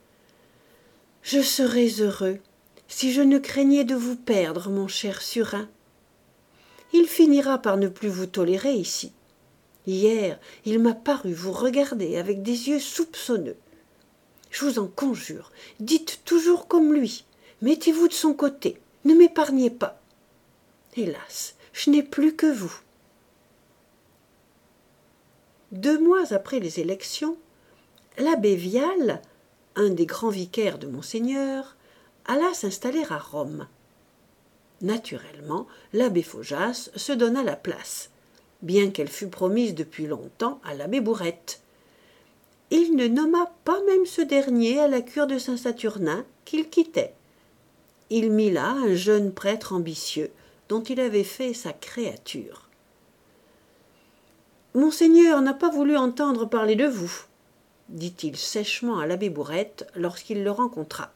« Je serais heureux si je ne craignais de vous perdre, mon cher Surin. Il finira par ne plus vous tolérer ici. Hier, il m'a paru vous regarder avec des yeux soupçonneux. Je vous en conjure, dites toujours comme lui, mettez-vous de son côté, ne m'épargnez pas. Hélas, je n'ai plus que vous. » Deux mois après les élections, l'abbé Vial, un des grands vicaires de monseigneur, alla s'installer à Rome. Naturellement, l'abbé Faujas se donna la place, bien qu'elle fût promise depuis longtemps à l'abbé Bourrette. Il ne nomma pas même ce dernier à la cure de Saint-Saturnin qu'il quittait. Il mit là un jeune prêtre ambitieux, dont il avait fait sa créature. « Monseigneur n'a pas voulu entendre parler de vous, » dit-il sèchement à l'abbé Bourrette lorsqu'il le rencontra.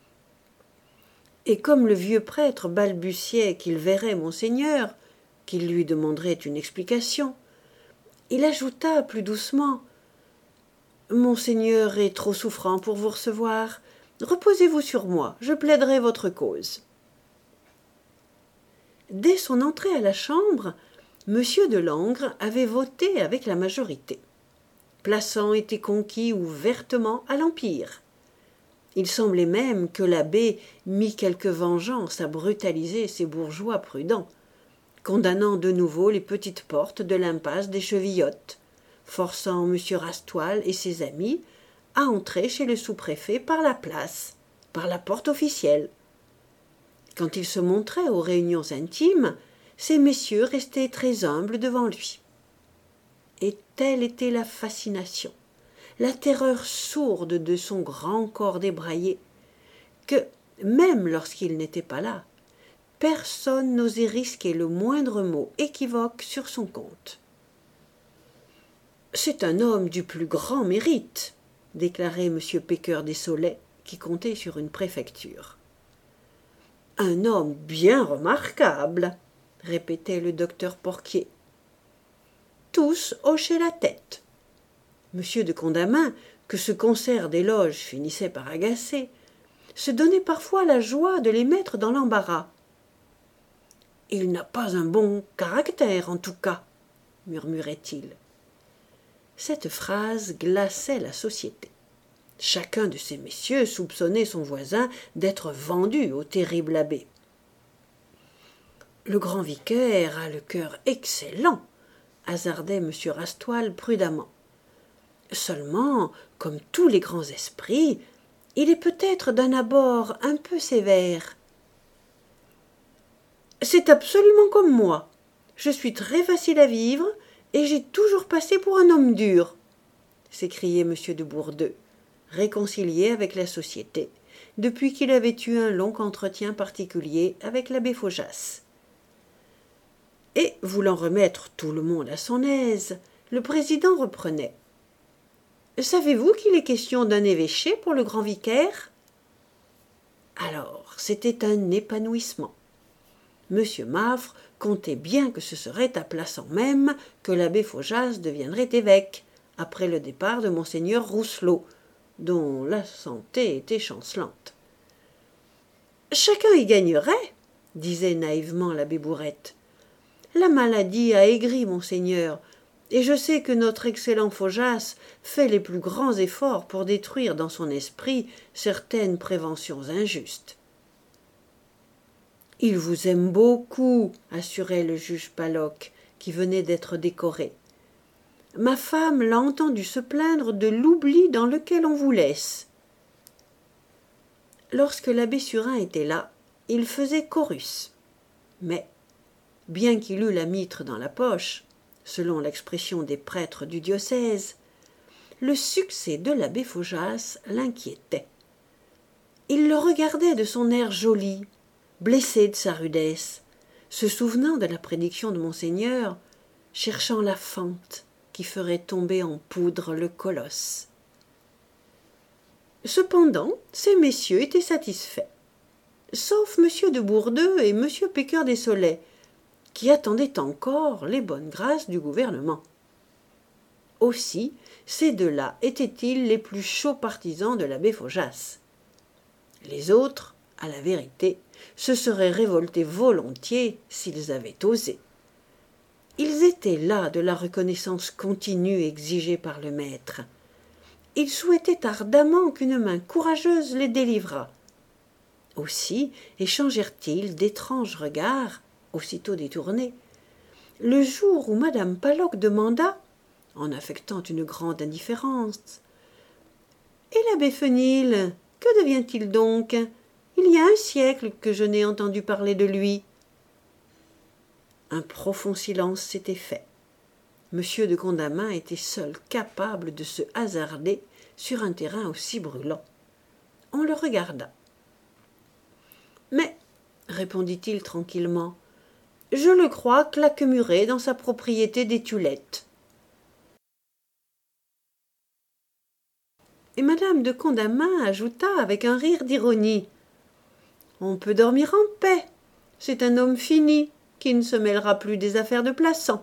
Et comme le vieux prêtre balbutiait qu'il verrait Monseigneur, qu'il lui demanderait une explication, il ajouta plus doucement « Monseigneur est trop souffrant pour vous recevoir. Reposez-vous sur moi, je plaiderai votre cause. » Dès son entrée à la Chambre, M. de Langres avait voté avec la majorité. Plassans était conquis ouvertement à l'Empire. Il semblait même que l'abbé mit quelque vengeance à brutaliser ces bourgeois prudents, condamnant de nouveau les petites portes de l'impasse des Chevillottes, forçant M. Rastoil et ses amis à entrer chez le sous-préfet par la place, par la porte officielle. Quand il se montrait aux réunions intimes, ces messieurs restaient très humbles devant lui. Et telle était la fascination, la terreur sourde de son grand corps débraillé, que, même lorsqu'il n'était pas là, personne n'osait risquer le moindre mot équivoque sur son compte. « C'est un homme du plus grand mérite, » déclarait M. Pécœur des Soleils, qui comptait sur une préfecture. « Un homme bien remarquable, » répétait le docteur Porquier. Tous hochaient la tête. M. de Condamine, que ce concert d'éloges finissait par agacer, se donnait parfois la joie de les mettre dans l'embarras. « Il n'a pas un bon caractère, en tout cas, » murmurait-il. Cette phrase glaçait la société. Chacun de ces messieurs soupçonnait son voisin d'être vendu au terrible abbé. « Le grand vicaire a le cœur excellent, » hasardait M. Rastoil prudemment. « Seulement, comme tous les grands esprits, il est peut-être d'un abord un peu sévère. »« C'est absolument comme moi. Je suis très facile à vivre et j'ai toujours passé pour un homme dur, » s'écriait M. de Bourdeau, réconcilié avec la société, depuis qu'il avait eu un long entretien particulier avec l'abbé Faujas. Et, voulant remettre tout le monde à son aise, le président reprenait. « Savez-vous qu'il est question d'un évêché pour le grand vicaire ?» Alors, c'était un épanouissement. M. Maffre comptait bien que ce serait à Plassans même que l'abbé Faujas deviendrait évêque, après le départ de monseigneur Rousselot, dont la santé était chancelante. « Chacun y gagnerait, » disait naïvement l'abbé Bourrette. « La maladie a aigri, monseigneur, et je sais que notre excellent Faujas fait les plus grands efforts pour détruire dans son esprit certaines préventions injustes. »« Il vous aime beaucoup, » assurait le juge Paloc, qui venait d'être décoré. « Ma femme l'a entendu se plaindre de l'oubli dans lequel on vous laisse. » Lorsque l'abbé Surin était là, il faisait chorus. Mais, bien qu'il eût la mitre dans la poche, selon l'expression des prêtres du diocèse, le succès de l'abbé Faujas l'inquiétait. Il le regardait de son air joli, blessé de sa rudesse, se souvenant de la prédiction de monseigneur, cherchant la fente qui ferait tomber en poudre le colosse. Cependant, ces messieurs étaient satisfaits, sauf M. de Bourdeau et M. Pécœur des Soleils, qui attendaient encore les bonnes grâces du gouvernement. Aussi, ces deux-là étaient-ils les plus chauds partisans de l'abbé Faujas. Les autres, à la vérité, se seraient révoltés volontiers s'ils avaient osé. Ils étaient las de la reconnaissance continue exigée par le maître. Ils souhaitaient ardemment qu'une main courageuse les délivrât. Aussi échangèrent-ils d'étranges regards, aussitôt détournés, le jour où madame Paloc demanda, en affectant une grande indifférence, « Et l'abbé Fenil, que devient-il donc ? Il y a un siècle que je n'ai entendu parler de lui. » Un profond silence s'était fait. Monsieur de Condamine était seul capable de se hasarder sur un terrain aussi brûlant. On le regarda. « Mais, répondit-il tranquillement, je le crois claquemuré dans sa propriété des Tulettes. Et madame de Condamine ajouta avec un rire d'ironie. On peut dormir en paix. C'est un homme fini, qui ne se mêlera plus des affaires de Plassans.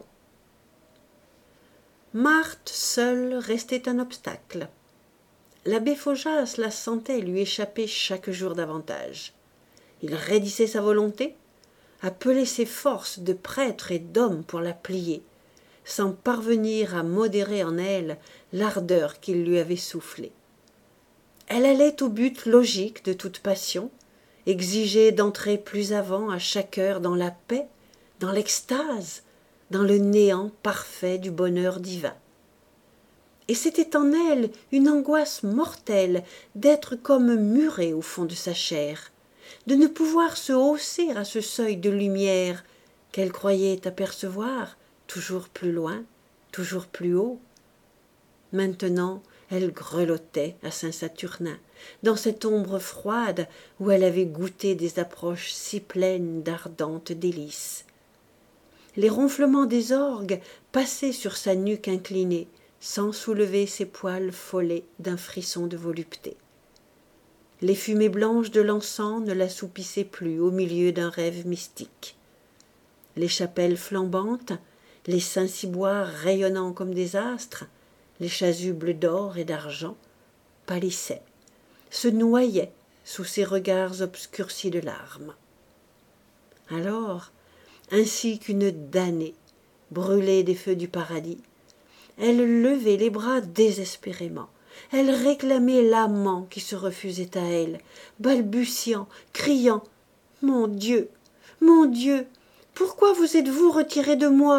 Marthe seule restait un obstacle. L'abbé Faujas la sentait lui échapper chaque jour davantage. Il raidissait sa volonté, appelait ses forces de prêtre et d'homme pour la plier, sans parvenir à modérer en elle l'ardeur qu'il lui avait soufflée. Elle allait au but logique de toute passion, exigeait d'entrer plus avant à chaque heure dans la paix, dans l'extase, dans le néant parfait du bonheur divin. Et c'était en elle une angoisse mortelle d'être comme murée au fond de sa chair, de ne pouvoir se hausser à ce seuil de lumière qu'elle croyait apercevoir toujours plus loin, toujours plus haut. Maintenant, elle grelottait à Saint-Saturnin, dans cette ombre froide où elle avait goûté des approches si pleines d'ardentes délices. Les ronflements des orgues passaient sur sa nuque inclinée, sans soulever ses poils follets d'un frisson de volupté. Les fumées blanches de l'encens ne l'assoupissaient plus au milieu d'un rêve mystique. Les chapelles flambantes, les saints-ciboires rayonnant comme des astres, les chasubles d'or et d'argent, pâlissaient, se noyaient sous ses regards obscurcis de larmes. Alors, ainsi qu'une damnée, brûlée des feux du paradis, elle levait les bras désespérément, elle réclamait l'amant qui se refusait à elle, balbutiant, criant « Mon Dieu, mon Dieu, pourquoi vous êtes-vous retiré de moi ?»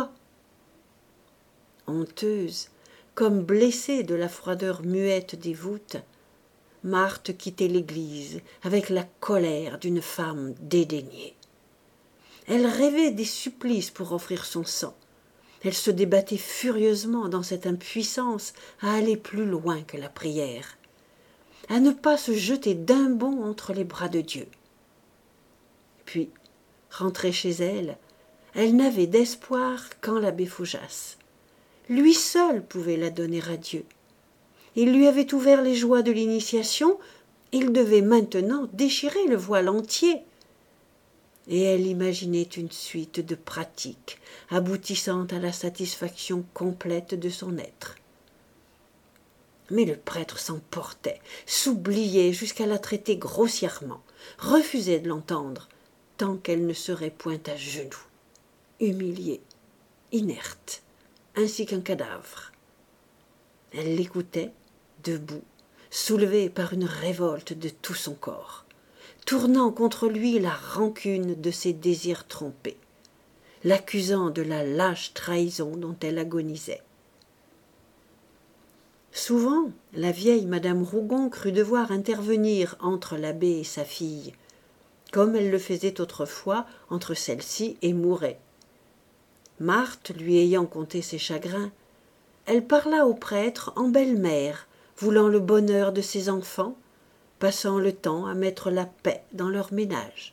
Honteuse, comme blessée de la froideur muette des voûtes, Marthe quittait l'église avec la colère d'une femme dédaignée. Elle rêvait des supplices pour offrir son sang. Elle se débattait furieusement dans cette impuissance à aller plus loin que la prière, à ne pas se jeter d'un bond entre les bras de Dieu. Puis, rentrée chez elle, elle n'avait d'espoir qu'en l'abbé Faujas. Lui seul pouvait la donner à Dieu. Il lui avait ouvert les joies de l'initiation, il devait maintenant déchirer le voile entier. Et elle imaginait une suite de pratiques aboutissant à la satisfaction complète de son être. Mais le prêtre s'emportait, s'oubliait jusqu'à la traiter grossièrement, refusait de l'entendre, tant qu'elle ne serait point à genoux, humiliée, inerte, ainsi qu'un cadavre. Elle l'écoutait, debout, soulevée par une révolte de tout son corps, tournant contre lui la rancune de ses désirs trompés, l'accusant de la lâche trahison dont elle agonisait. Souvent, la vieille madame Rougon crut devoir intervenir entre l'abbé et sa fille, comme elle le faisait autrefois entre celle-ci et Mouret. Marthe lui ayant conté ses chagrins, elle parla au prêtre en belle-mère, voulant le bonheur de ses enfants, passant le temps à mettre la paix dans leur ménage.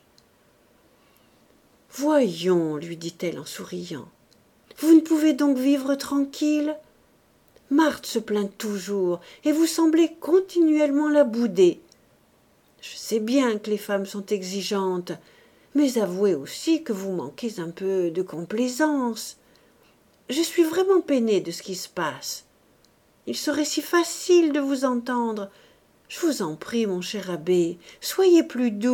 « Voyons, lui dit-elle en souriant, vous ne pouvez donc vivre tranquille ? Marthe se plaint toujours, et vous semblez continuellement la bouder. Je sais bien que les femmes sont exigeantes, mais avouez aussi que vous manquez un peu de complaisance. Je suis vraiment peinée de ce qui se passe. Il serait si facile de vous entendre. Je vous en prie, mon cher abbé, soyez plus doux. »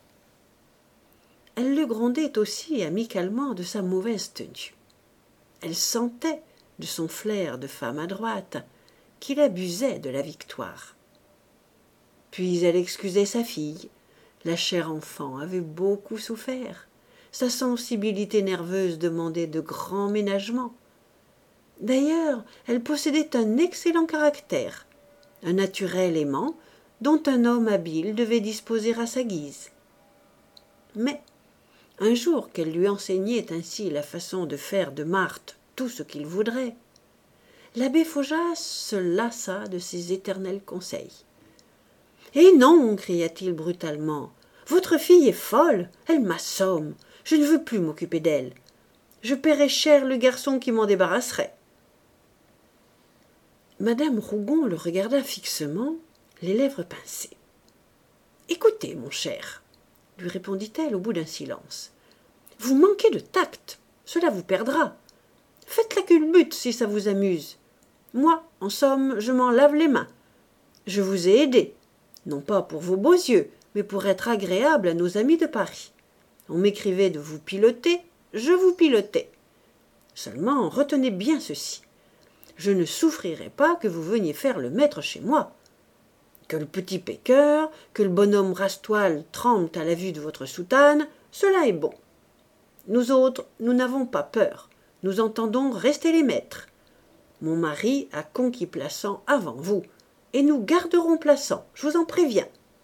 Elle le grondait aussi amicalement de sa mauvaise tenue. Elle sentait, de son flair de femme adroite, qu'il abusait de la victoire. Puis elle excusait sa fille. La chère enfant avait beaucoup souffert. Sa sensibilité nerveuse demandait de grands ménagements. D'ailleurs, elle possédait un excellent caractère, un naturel aimant dont un homme habile devait disposer à sa guise. Mais, un jour qu'elle lui enseignait ainsi la façon de faire de Marthe tout ce qu'il voudrait, l'abbé Faujas se lassa de ses éternels conseils. « Eh non !» cria-t-il brutalement. « Votre fille est folle, elle m'assomme. Je ne veux plus m'occuper d'elle. Je paierais cher le garçon qui m'en débarrasserait. » Madame Rougon le regarda fixement, les lèvres pincées. « Écoutez, mon cher, » lui répondit-elle au bout d'un silence. « Vous manquez de tact, cela vous perdra. Faites la culbute si ça vous amuse. Moi, en somme, je m'en lave les mains. Je vous ai aidé, non pas pour vos beaux yeux, mais pour être agréable à nos amis de Paris. On m'écrivait de vous piloter, je vous pilotais. Seulement, retenez bien ceci. Je ne souffrirai pas que vous veniez faire le maître chez moi. Que le petit péqueur, que le bonhomme rastoile tremblent à la vue de votre soutane, cela est bon. Nous autres, nous n'avons pas peur. Nous entendons rester les maîtres. Mon mari a conquis Plassans avant vous, et nous garderons Plassans, je vous en préviens. »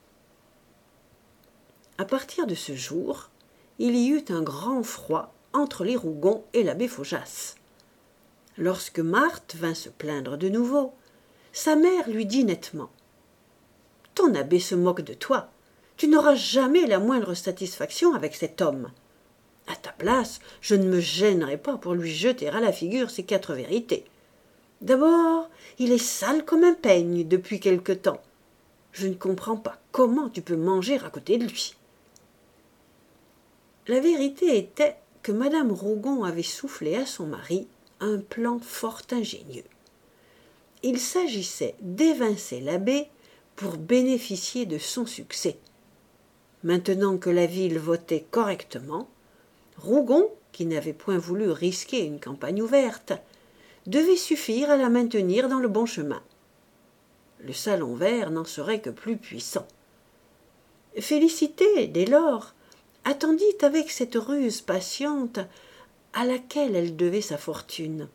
À partir de ce jour, il y eut un grand froid entre les Rougon et l'abbé Faujas. Lorsque Marthe vint se plaindre de nouveau, sa mère lui dit nettement: « Ton abbé se moque de toi. Tu n'auras jamais la moindre satisfaction avec cet homme. À ta place, je ne me gênerai pas pour lui jeter à la figure ces quatre vérités. D'abord, il est sale comme un peigne depuis quelque temps. Je ne comprends pas comment tu peux manger à côté de lui. » La vérité était que madame Rougon avait soufflé à son mari un plan fort ingénieux. Il s'agissait d'évincer l'abbé pour bénéficier de son succès. Maintenant que la ville votait correctement, Rougon, qui n'avait point voulu risquer une campagne ouverte, devait suffire à la maintenir dans le bon chemin. Le salon vert n'en serait que plus puissant. Félicité, dès lors, attendit avec cette ruse patiente à laquelle elle devait sa fortune.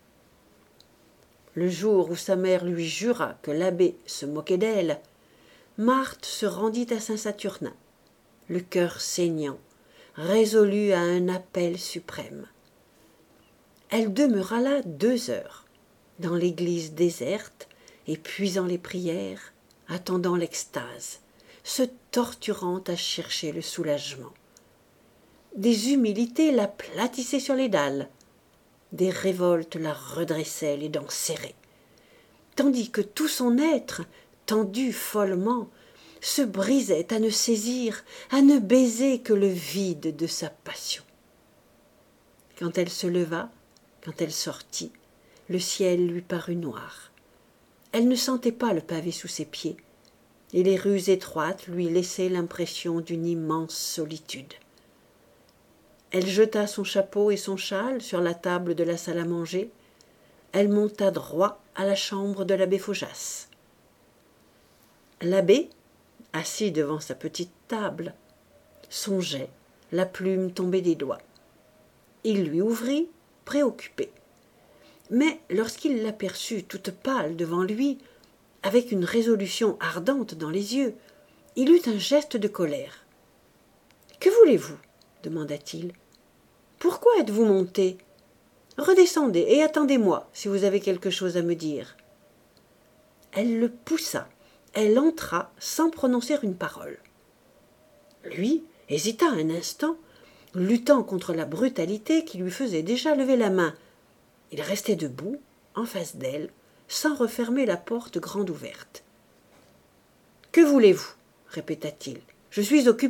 Le jour où sa mère lui jura que l'abbé se moquait d'elle, Marthe se rendit à Saint-Saturnin, le cœur saignant, résolue à un appel suprême. Elle demeura là deux heures, dans l'église déserte, épuisant les prières, attendant l'extase, se torturant à chercher le soulagement. Des humilités la platissaient sur les dalles, des révoltes la redressaient les dents serrées, tandis que tout son être, tendu follement, se brisait à ne saisir, à ne baiser que le vide de sa passion. Quand elle se leva, quand elle sortit, le ciel lui parut noir. Elle ne sentait pas le pavé sous ses pieds, et les rues étroites lui laissaient l'impression d'une immense solitude. Elle jeta son chapeau et son châle sur la table de la salle à manger. Elle monta droit à la chambre de l'abbé Faujas. L'abbé, assis devant sa petite table, songeait, la plume tombée des doigts. Il lui ouvrit, préoccupé. Mais lorsqu'il l'aperçut toute pâle devant lui, avec une résolution ardente dans les yeux, il eut un geste de colère. « Que voulez-vous » demanda-t-il. « Pourquoi êtes-vous monté ? Redescendez et attendez-moi si vous avez quelque chose à me dire. » Elle le poussa. Elle entra sans prononcer une parole. Lui hésita un instant, luttant contre la brutalité qui lui faisait déjà lever la main. Il restait debout, en face d'elle, sans refermer la porte grande ouverte. « Que voulez-vous » répéta-t-il. « Je suis occupé. »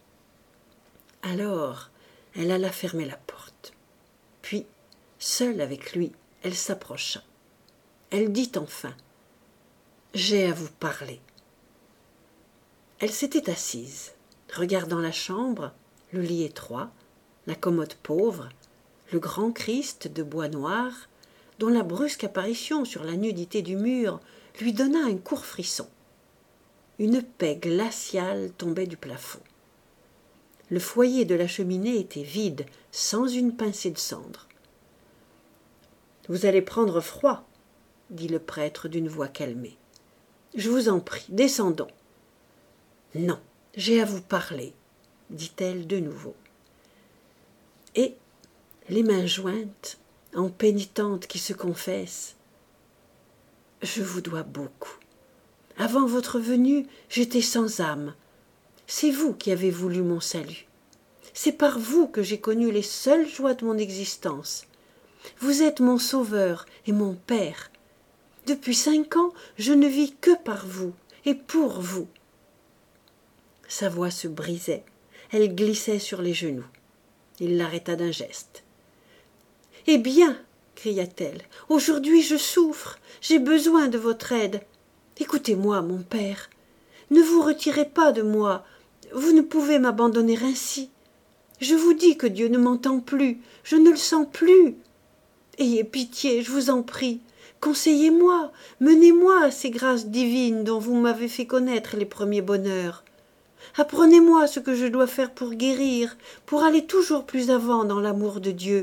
Alors, elle alla fermer la porte. Puis, seule avec lui, elle s'approcha. Elle dit enfin: « J'ai à vous parler. » Elle s'était assise, regardant la chambre, le lit étroit, la commode pauvre, le grand Christ de bois noir, dont la brusque apparition sur la nudité du mur lui donna un court frisson. Une paix glaciale tombait du plafond. Le foyer de la cheminée était vide, sans une pincée de cendre. « Vous allez prendre froid, » dit le prêtre d'une voix calmée. « Je vous en prie, descendons. »« Non, j'ai à vous parler, » dit-elle de nouveau. Et, les mains jointes, en pénitente qui se confesse, « Je vous dois beaucoup. Avant votre venue, j'étais sans âme. C'est vous qui avez voulu mon salut. C'est par vous que j'ai connu les seules joies de mon existence. Vous êtes mon sauveur et mon père. Depuis cinq ans, je ne vis que par vous et pour vous. » Sa voix se brisait, elle glissait sur les genoux. Il l'arrêta d'un geste. « Eh bien, cria-t-elle, aujourd'hui je souffre, j'ai besoin de votre aide. Écoutez-moi, mon père, ne vous retirez pas de moi, vous ne pouvez m'abandonner ainsi. Je vous dis que Dieu ne m'entend plus, je ne le sens plus. Ayez pitié, je vous en prie, conseillez-moi, menez-moi à ces grâces divines dont vous m'avez fait connaître les premiers bonheurs. Apprenez-moi ce que je dois faire pour guérir, pour aller toujours plus avant dans l'amour de Dieu. »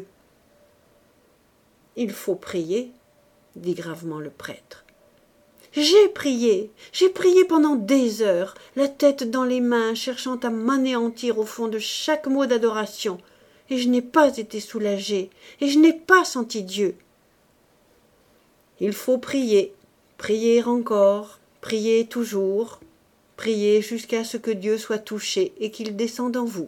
« Il faut prier, » dit gravement le prêtre. « J'ai prié, j'ai prié pendant des heures, la tête dans les mains, cherchant à m'anéantir au fond de chaque mot d'adoration, et je n'ai pas été soulagée, et je n'ai pas senti Dieu. »« Il faut prier, prier encore, prier toujours, prier jusqu'à ce que Dieu soit touché et qu'il descende en vous. »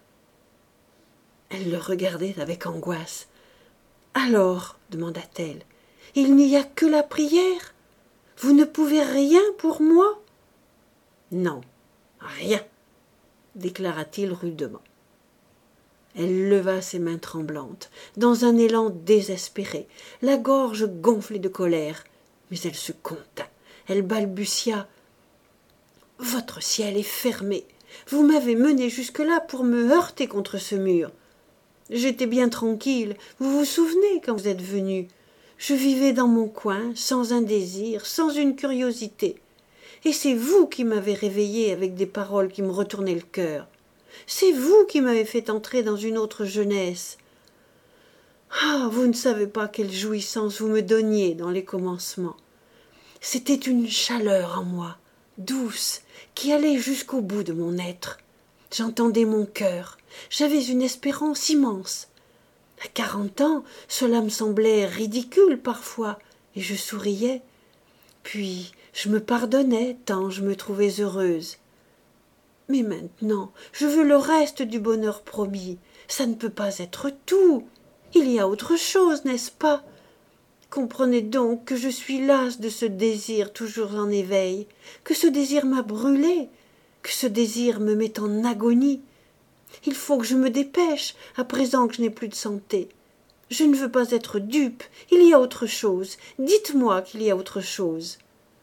Elle le regardait avec angoisse. « Alors, demanda-t-elle, il n'y a que la prière? Vous ne pouvez rien pour moi? »« Non, rien, déclara-t-il rudement. Elle leva ses mains tremblantes, dans un élan désespéré, la gorge gonflée de colère, mais elle se contint, elle balbutia. « Votre ciel est fermé, vous m'avez mené jusque-là pour me heurter contre ce mur. J'étais bien tranquille, vous vous souvenez quand vous êtes venu. Je vivais dans mon coin, sans un désir, sans une curiosité. Et c'est vous qui m'avez réveillée avec des paroles qui me retournaient le cœur. C'est vous qui m'avez fait entrer dans une autre jeunesse. Ah, vous ne savez pas quelle jouissance vous me donniez dans les commencements. C'était une chaleur en moi, douce, qui allait jusqu'au bout de mon être. J'entendais mon cœur, j'avais une espérance immense. À quarante ans, cela me semblait ridicule parfois, et je souriais. Puis je me pardonnais tant je me trouvais heureuse. Mais maintenant, je veux le reste du bonheur promis. Ça ne peut pas être tout. Il y a autre chose, n'est-ce pas? Comprenez donc que je suis lasse de ce désir toujours en éveil, que ce désir m'a brûlée, que ce désir me met en agonie. Il faut que je me dépêche, à présent que je n'ai plus de santé. Je ne veux pas être dupe, il y a autre chose. Dites-moi qu'il y a autre chose. »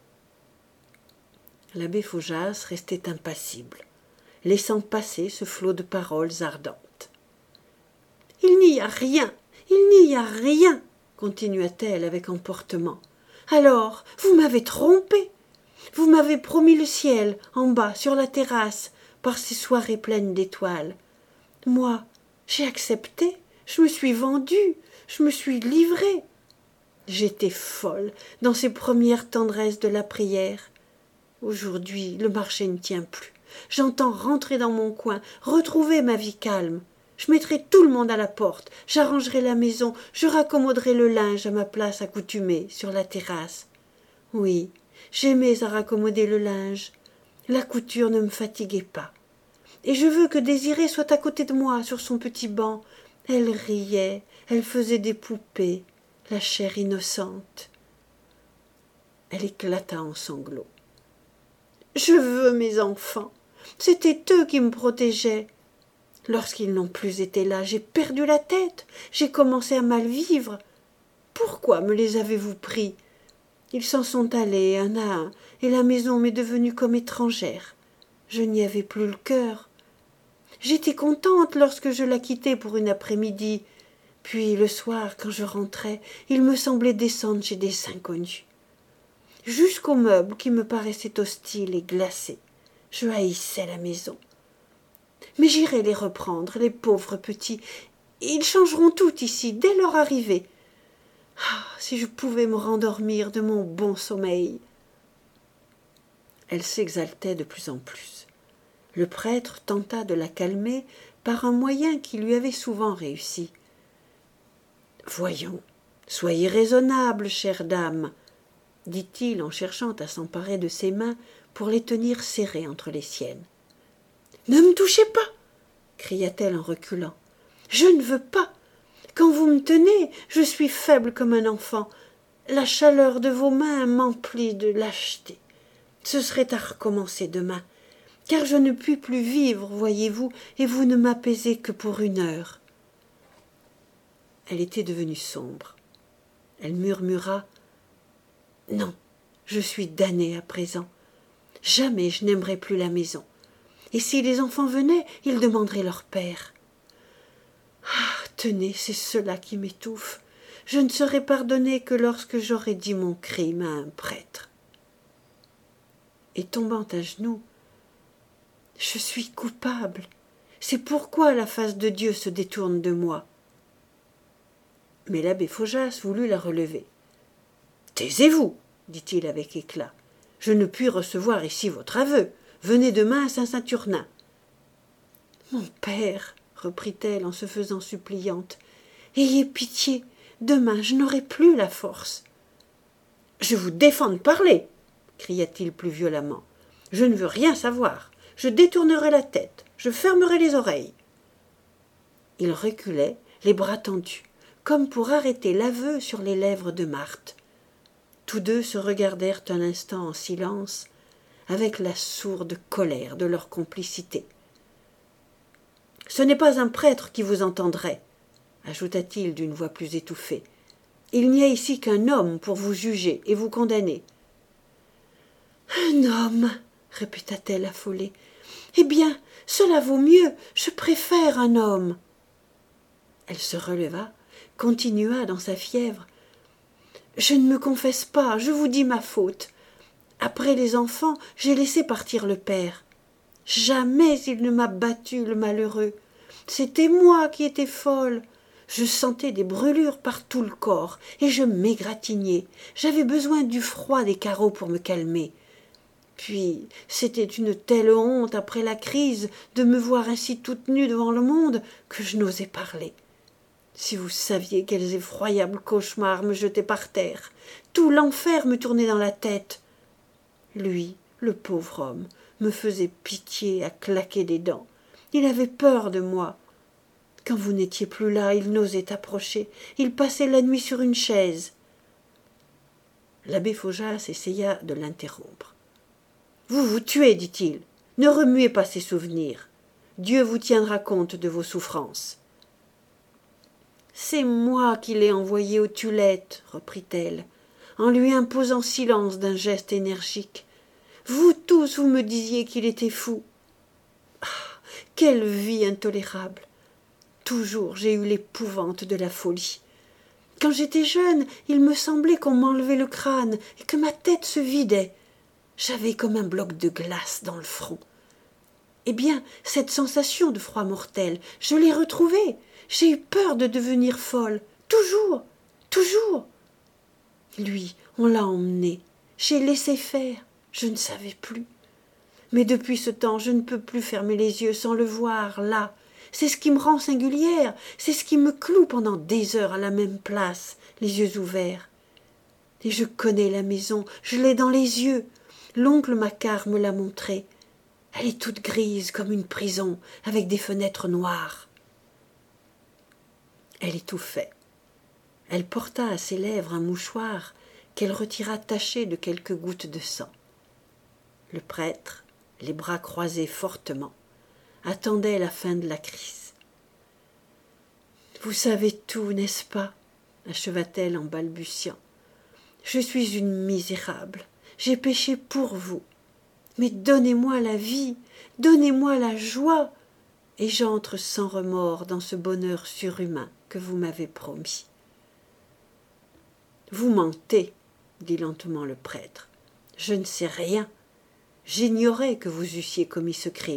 L'abbé Faujas restait impassible, laissant passer ce flot de paroles ardentes. « Il n'y a rien, il n'y a rien, » continua-t-elle avec emportement. « Alors, vous m'avez trompée. Vous m'avez promis le ciel, en bas, sur la terrasse, par ces soirées pleines d'étoiles. Moi, j'ai accepté, je me suis vendue, je me suis livrée. J'étais folle dans ces premières tendresses de la prière. Aujourd'hui, le marché ne tient plus. J'entends rentrer dans mon coin, retrouver ma vie calme. Je mettrai tout le monde à la porte, j'arrangerai la maison, je raccommoderai le linge à ma place accoutumée sur la terrasse. Oui, j'aimais à raccommoder le linge. La couture ne me fatiguait pas. Et je veux que Désirée soit à côté de moi sur son petit banc. Elle riait, elle faisait des poupées, la chair innocente. » Elle éclata en sanglots. « Je veux mes enfants. C'étaient eux qui me protégeaient. Lorsqu'ils n'ont plus été là, j'ai perdu la tête, j'ai commencé à mal vivre. Pourquoi me les avez-vous pris? Ils s'en sont allés un à un, et la maison m'est devenue comme étrangère. Je n'y avais plus le cœur. J'étais contente lorsque je la quittais pour une après-midi. Puis le soir, quand je rentrais, il me semblait descendre chez des inconnus. Jusqu'aux meubles qui me paraissaient hostiles et glacés. Je haïssais la maison. Mais j'irai les reprendre, les pauvres petits. Ils changeront tout ici, dès leur arrivée. Ah, si je pouvais me rendormir de mon bon sommeil. » Elle s'exaltait de plus en plus. Le prêtre tenta de la calmer par un moyen qui lui avait souvent réussi. « Voyons, soyez raisonnable, chère dame, » dit-il en cherchant à s'emparer de ses mains pour les tenir serrées entre les siennes. « Ne me touchez pas » cria-t-elle en reculant. Je ne veux pas. Quand vous me tenez, je suis faible comme un enfant. La chaleur de vos mains m'emplit de lâcheté. Ce serait à recommencer demain, car je ne puis plus vivre, voyez-vous, et vous ne m'apaisez que pour une heure. Elle était devenue sombre. Elle murmura « Non, je suis damnée à présent. Jamais je n'aimerai plus la maison. Et si les enfants venaient, ils demanderaient leur père. Ah, tenez, c'est cela qui m'étouffe. Je ne serai pardonnée que lorsque j'aurai dit mon crime à un prêtre. » Et tombant à genoux, « Je suis coupable. C'est pourquoi la face de Dieu se détourne de moi. » Mais l'abbé Faujas voulut la relever. « Taisez-vous, dit-il avec éclat. Je ne puis recevoir ici votre aveu. Venez demain à Saint-Saturnin. »« Mon père, reprit-elle en se faisant suppliante, ayez pitié. Demain, je n'aurai plus la force. »« Je vous défends de parler, cria-t-il plus violemment. Je ne veux rien savoir. Je détournerai la tête. Je fermerai les oreilles. Il reculait, les bras tendus, comme pour arrêter l'aveu sur les lèvres de Marthe. Tous deux se regardèrent un instant en silence, avec la sourde colère de leur complicité. « Ce n'est pas un prêtre qui vous entendrait, » ajouta-t-il d'une voix plus étouffée. « Il n'y a ici qu'un homme pour vous juger et vous condamner. »« Un homme » répéta-t-elle affolée. « Eh bien, cela vaut mieux, je préfère un homme. » Elle se releva, continua dans sa fièvre. « Je ne me confesse pas, je vous dis ma faute. Après les enfants, j'ai laissé partir le père. Jamais il ne m'a battu, le malheureux. C'était moi qui étais folle. Je sentais des brûlures par tout le corps, et je m'égratignais. J'avais besoin du froid des carreaux pour me calmer. Puis, c'était une telle honte après la crise de me voir ainsi toute nue devant le monde que je n'osais parler. Si vous saviez quels effroyables cauchemars me jetaient par terre, tout l'enfer me tournait dans la tête. Lui, le pauvre homme, me faisait pitié à claquer des dents. Il avait peur de moi. Quand vous n'étiez plus là, il n'osait approcher. Il passait la nuit sur une chaise. » L'abbé Faujas essaya de l'interrompre. « Vous vous tuez, dit-il. Ne remuez pas ces souvenirs. Dieu vous tiendra compte de vos souffrances. »« C'est moi qui l'ai envoyé aux Tulettes, reprit-elle, en lui imposant silence d'un geste énergique. Vous tous, vous me disiez qu'il était fou. Ah, quelle vie intolérable! Toujours j'ai eu l'épouvante de la folie. Quand j'étais jeune, il me semblait qu'on m'enlevait le crâne et que ma tête se vidait. J'avais comme un bloc de glace dans le front. Eh bien, cette sensation de froid mortel, je l'ai retrouvée. J'ai eu peur de devenir folle. Toujours, toujours. Lui, on l'a emmené. J'ai laissé faire. Je ne savais plus. Mais depuis ce temps, je ne peux plus fermer les yeux sans le voir, là. C'est ce qui me rend singulière. C'est ce qui me cloue pendant des heures à la même place, les yeux ouverts. Et je connais la maison. Je l'ai dans les yeux. L'oncle Macquart me l'a montrée. Elle est toute grise comme une prison, avec des fenêtres noires. Elle étouffait. Elle porta à ses lèvres un mouchoir qu'elle retira taché de quelques gouttes de sang. Le prêtre, les bras croisés fortement, attendait la fin de la crise. « Vous savez tout, n'est-ce pas ?» acheva-t-elle en balbutiant. « Je suis une misérable. J'ai péché pour vous. Mais donnez-moi la vie, donnez-moi la joie, et j'entre sans remords dans ce bonheur surhumain que vous m'avez promis. »« Vous mentez, » dit lentement le prêtre. « Je ne sais rien. J'ignorais que vous eussiez commis ce crime. »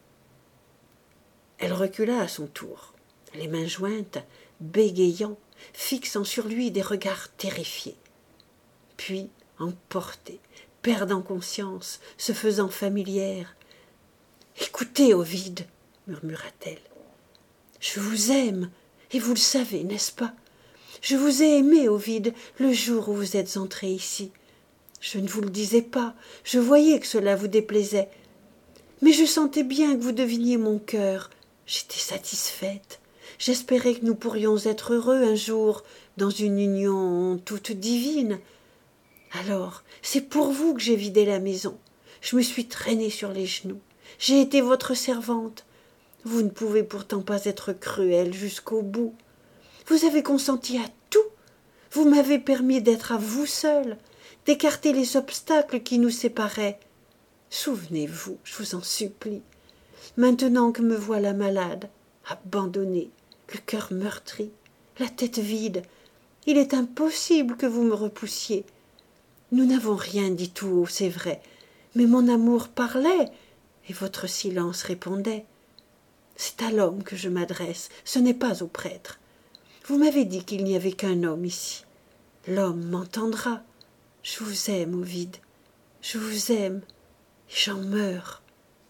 Elle recula à son tour, les mains jointes, bégayant, fixant sur lui des regards terrifiés. Puis, emportée, perdant conscience, se faisant familière. « Écoutez, Ovide, » murmura-t-elle. « Je vous aime, et vous le savez, n'est-ce pas? Je vous ai aimé, Ovide, le jour où vous êtes entré ici. Je ne vous le disais pas, je voyais que cela vous déplaisait. Mais je sentais bien que vous deviniez mon cœur. J'étais satisfaite. J'espérais que nous pourrions être heureux un jour dans une union toute divine. Alors, c'est pour vous que j'ai vidé la maison. Je me suis traînée sur les genoux. J'ai été votre servante. Vous ne pouvez pourtant pas être cruelle jusqu'au bout. Vous avez consenti à tout. Vous m'avez permis d'être à vous seule, d'écarter les obstacles qui nous séparaient. Souvenez-vous, je vous en supplie, maintenant que me voilà malade, abandonnée, le cœur meurtri, la tête vide, il est impossible que vous me repoussiez. Nous n'avons rien dit tout haut, c'est vrai, mais mon amour parlait, et votre silence répondait. C'est à l'homme que je m'adresse, ce n'est pas au prêtre. Vous m'avez dit qu'il n'y avait qu'un homme ici. L'homme m'entendra. Je vous aime, Ovide. Je vous aime, et j'en meurs.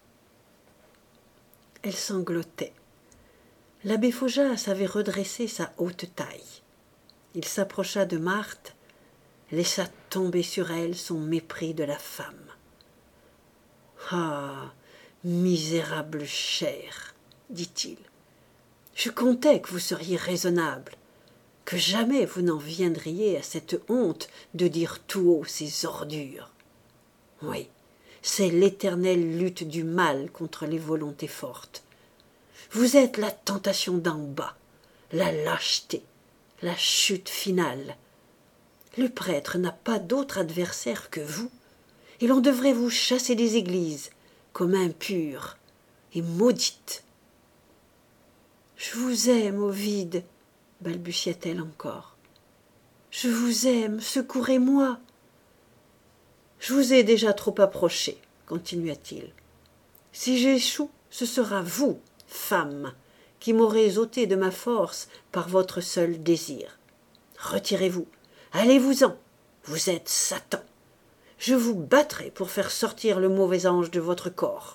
Elle sanglotait. L'abbé Faujas avait redressé sa haute taille. Il s'approcha de Marthe, laissa tomber sur elle son mépris de la femme. « Ah, misérable chair, dit-il, je comptais que vous seriez raisonnable, que jamais vous n'en viendriez à cette honte de dire tout haut ces ordures. Oui, c'est l'éternelle lutte du mal contre les volontés fortes. Vous êtes la tentation d'en bas, la lâcheté, la chute finale. Le prêtre n'a pas d'autre adversaire que vous, et l'on devrait vous chasser des églises comme impure et maudite. « Je vous aime, Ovide, balbutia-t-elle encore. Je vous aime, secourez-moi. Je vous ai déjà trop approché, continua-t-il. Si j'échoue, ce sera vous, femme, qui m'aurez ôté de ma force par votre seul désir. Retirez-vous, allez-vous-en, vous êtes Satan. Je vous battrai pour faire sortir le mauvais ange de votre corps.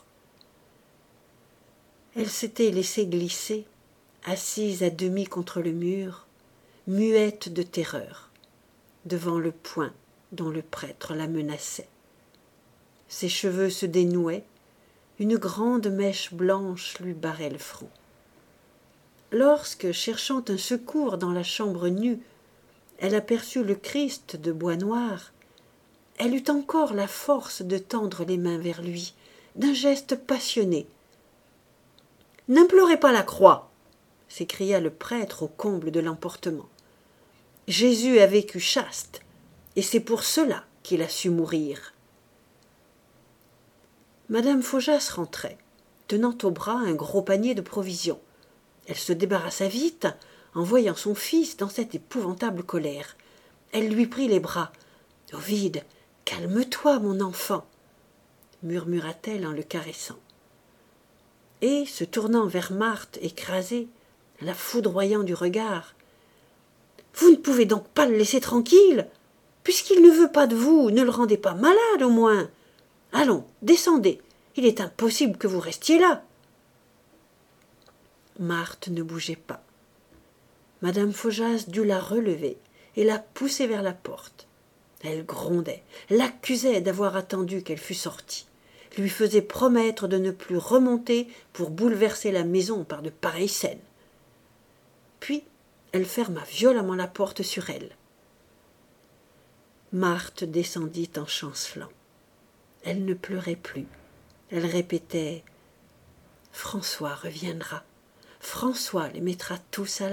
Elle s'était laissée glisser, assise à demi contre le mur, muette de terreur, devant le poing dont le prêtre la menaçait. Ses cheveux se dénouaient, une grande mèche blanche lui barrait le front. Lorsque, cherchant un secours dans la chambre nue, elle aperçut le Christ de bois noir, elle eut encore la force de tendre les mains vers lui, d'un geste passionné. « N'implorez pas la croix !» s'écria le prêtre au comble de l'emportement. « Jésus a vécu chaste, et c'est pour cela qu'il a su mourir. » Madame Faujas rentrait, tenant au bras un gros panier de provisions. Elle se débarrassa vite, en voyant son fils dans cette épouvantable colère. Elle lui prit les bras. « Ovide, calme-toi, mon enfant !» murmura-t-elle en le caressant. Et, se tournant vers Marthe écrasée, la foudroyant du regard, « Vous ne pouvez donc pas le laisser tranquille. Puisqu'il ne veut pas de vous, ne le rendez pas malade au moins. Allons, descendez, il est impossible que vous restiez là. » Marthe ne bougeait pas. Madame Faujas dut la relever et la pousser vers la porte. Elle grondait, l'accusait d'avoir attendu qu'elle fût sortie, lui faisait promettre de ne plus remonter pour bouleverser la maison par de pareilles scènes. Puis elle ferma violemment la porte sur elle. Marthe descendit en chancelant. Elle ne pleurait plus. Elle répétait « François reviendra. François les mettra tous à la rue. »